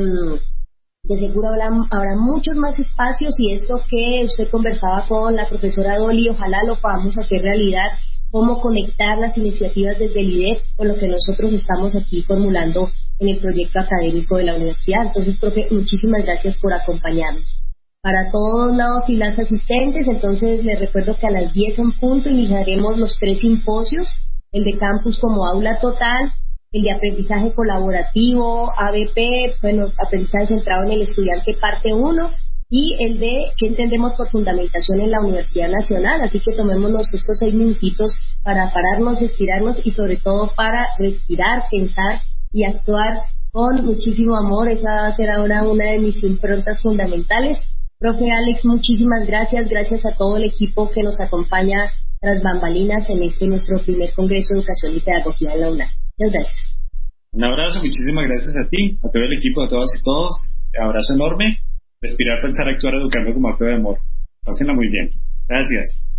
de seguro habrá, habrá muchos más espacios, y esto que usted conversaba con la profesora Dolly, ojalá lo podamos hacer realidad, cómo conectar las iniciativas desde el I D E P con lo que nosotros estamos aquí formulando en el proyecto académico de la universidad. Entonces, profe, muchísimas gracias por acompañarnos. Para todos los y las asistentes, entonces les recuerdo que a las diez en punto iniciaremos los tres simposios: el de campus como aula total, el de aprendizaje colaborativo, A B P, bueno, aprendizaje centrado en el estudiante parte uno, y el de qué entendemos por fundamentación en la Universidad Nacional. Así que tomémonos estos seis minutitos para pararnos, estirarnos y sobre todo para respirar, pensar y actuar con muchísimo amor. Esa será una, una de mis improntas fundamentales. Profe Alex, muchísimas gracias. Gracias a todo el equipo que nos acompaña tras bambalinas en este nuestro primer Congreso de Educación y Pedagogía en la UNAM. Muchas gracias. Un abrazo, muchísimas gracias a ti, a todo el equipo, a todas y todos. Un abrazo enorme. Respirar, pensar, actuar, educando como acto de amor. Pásenla muy bien. Gracias.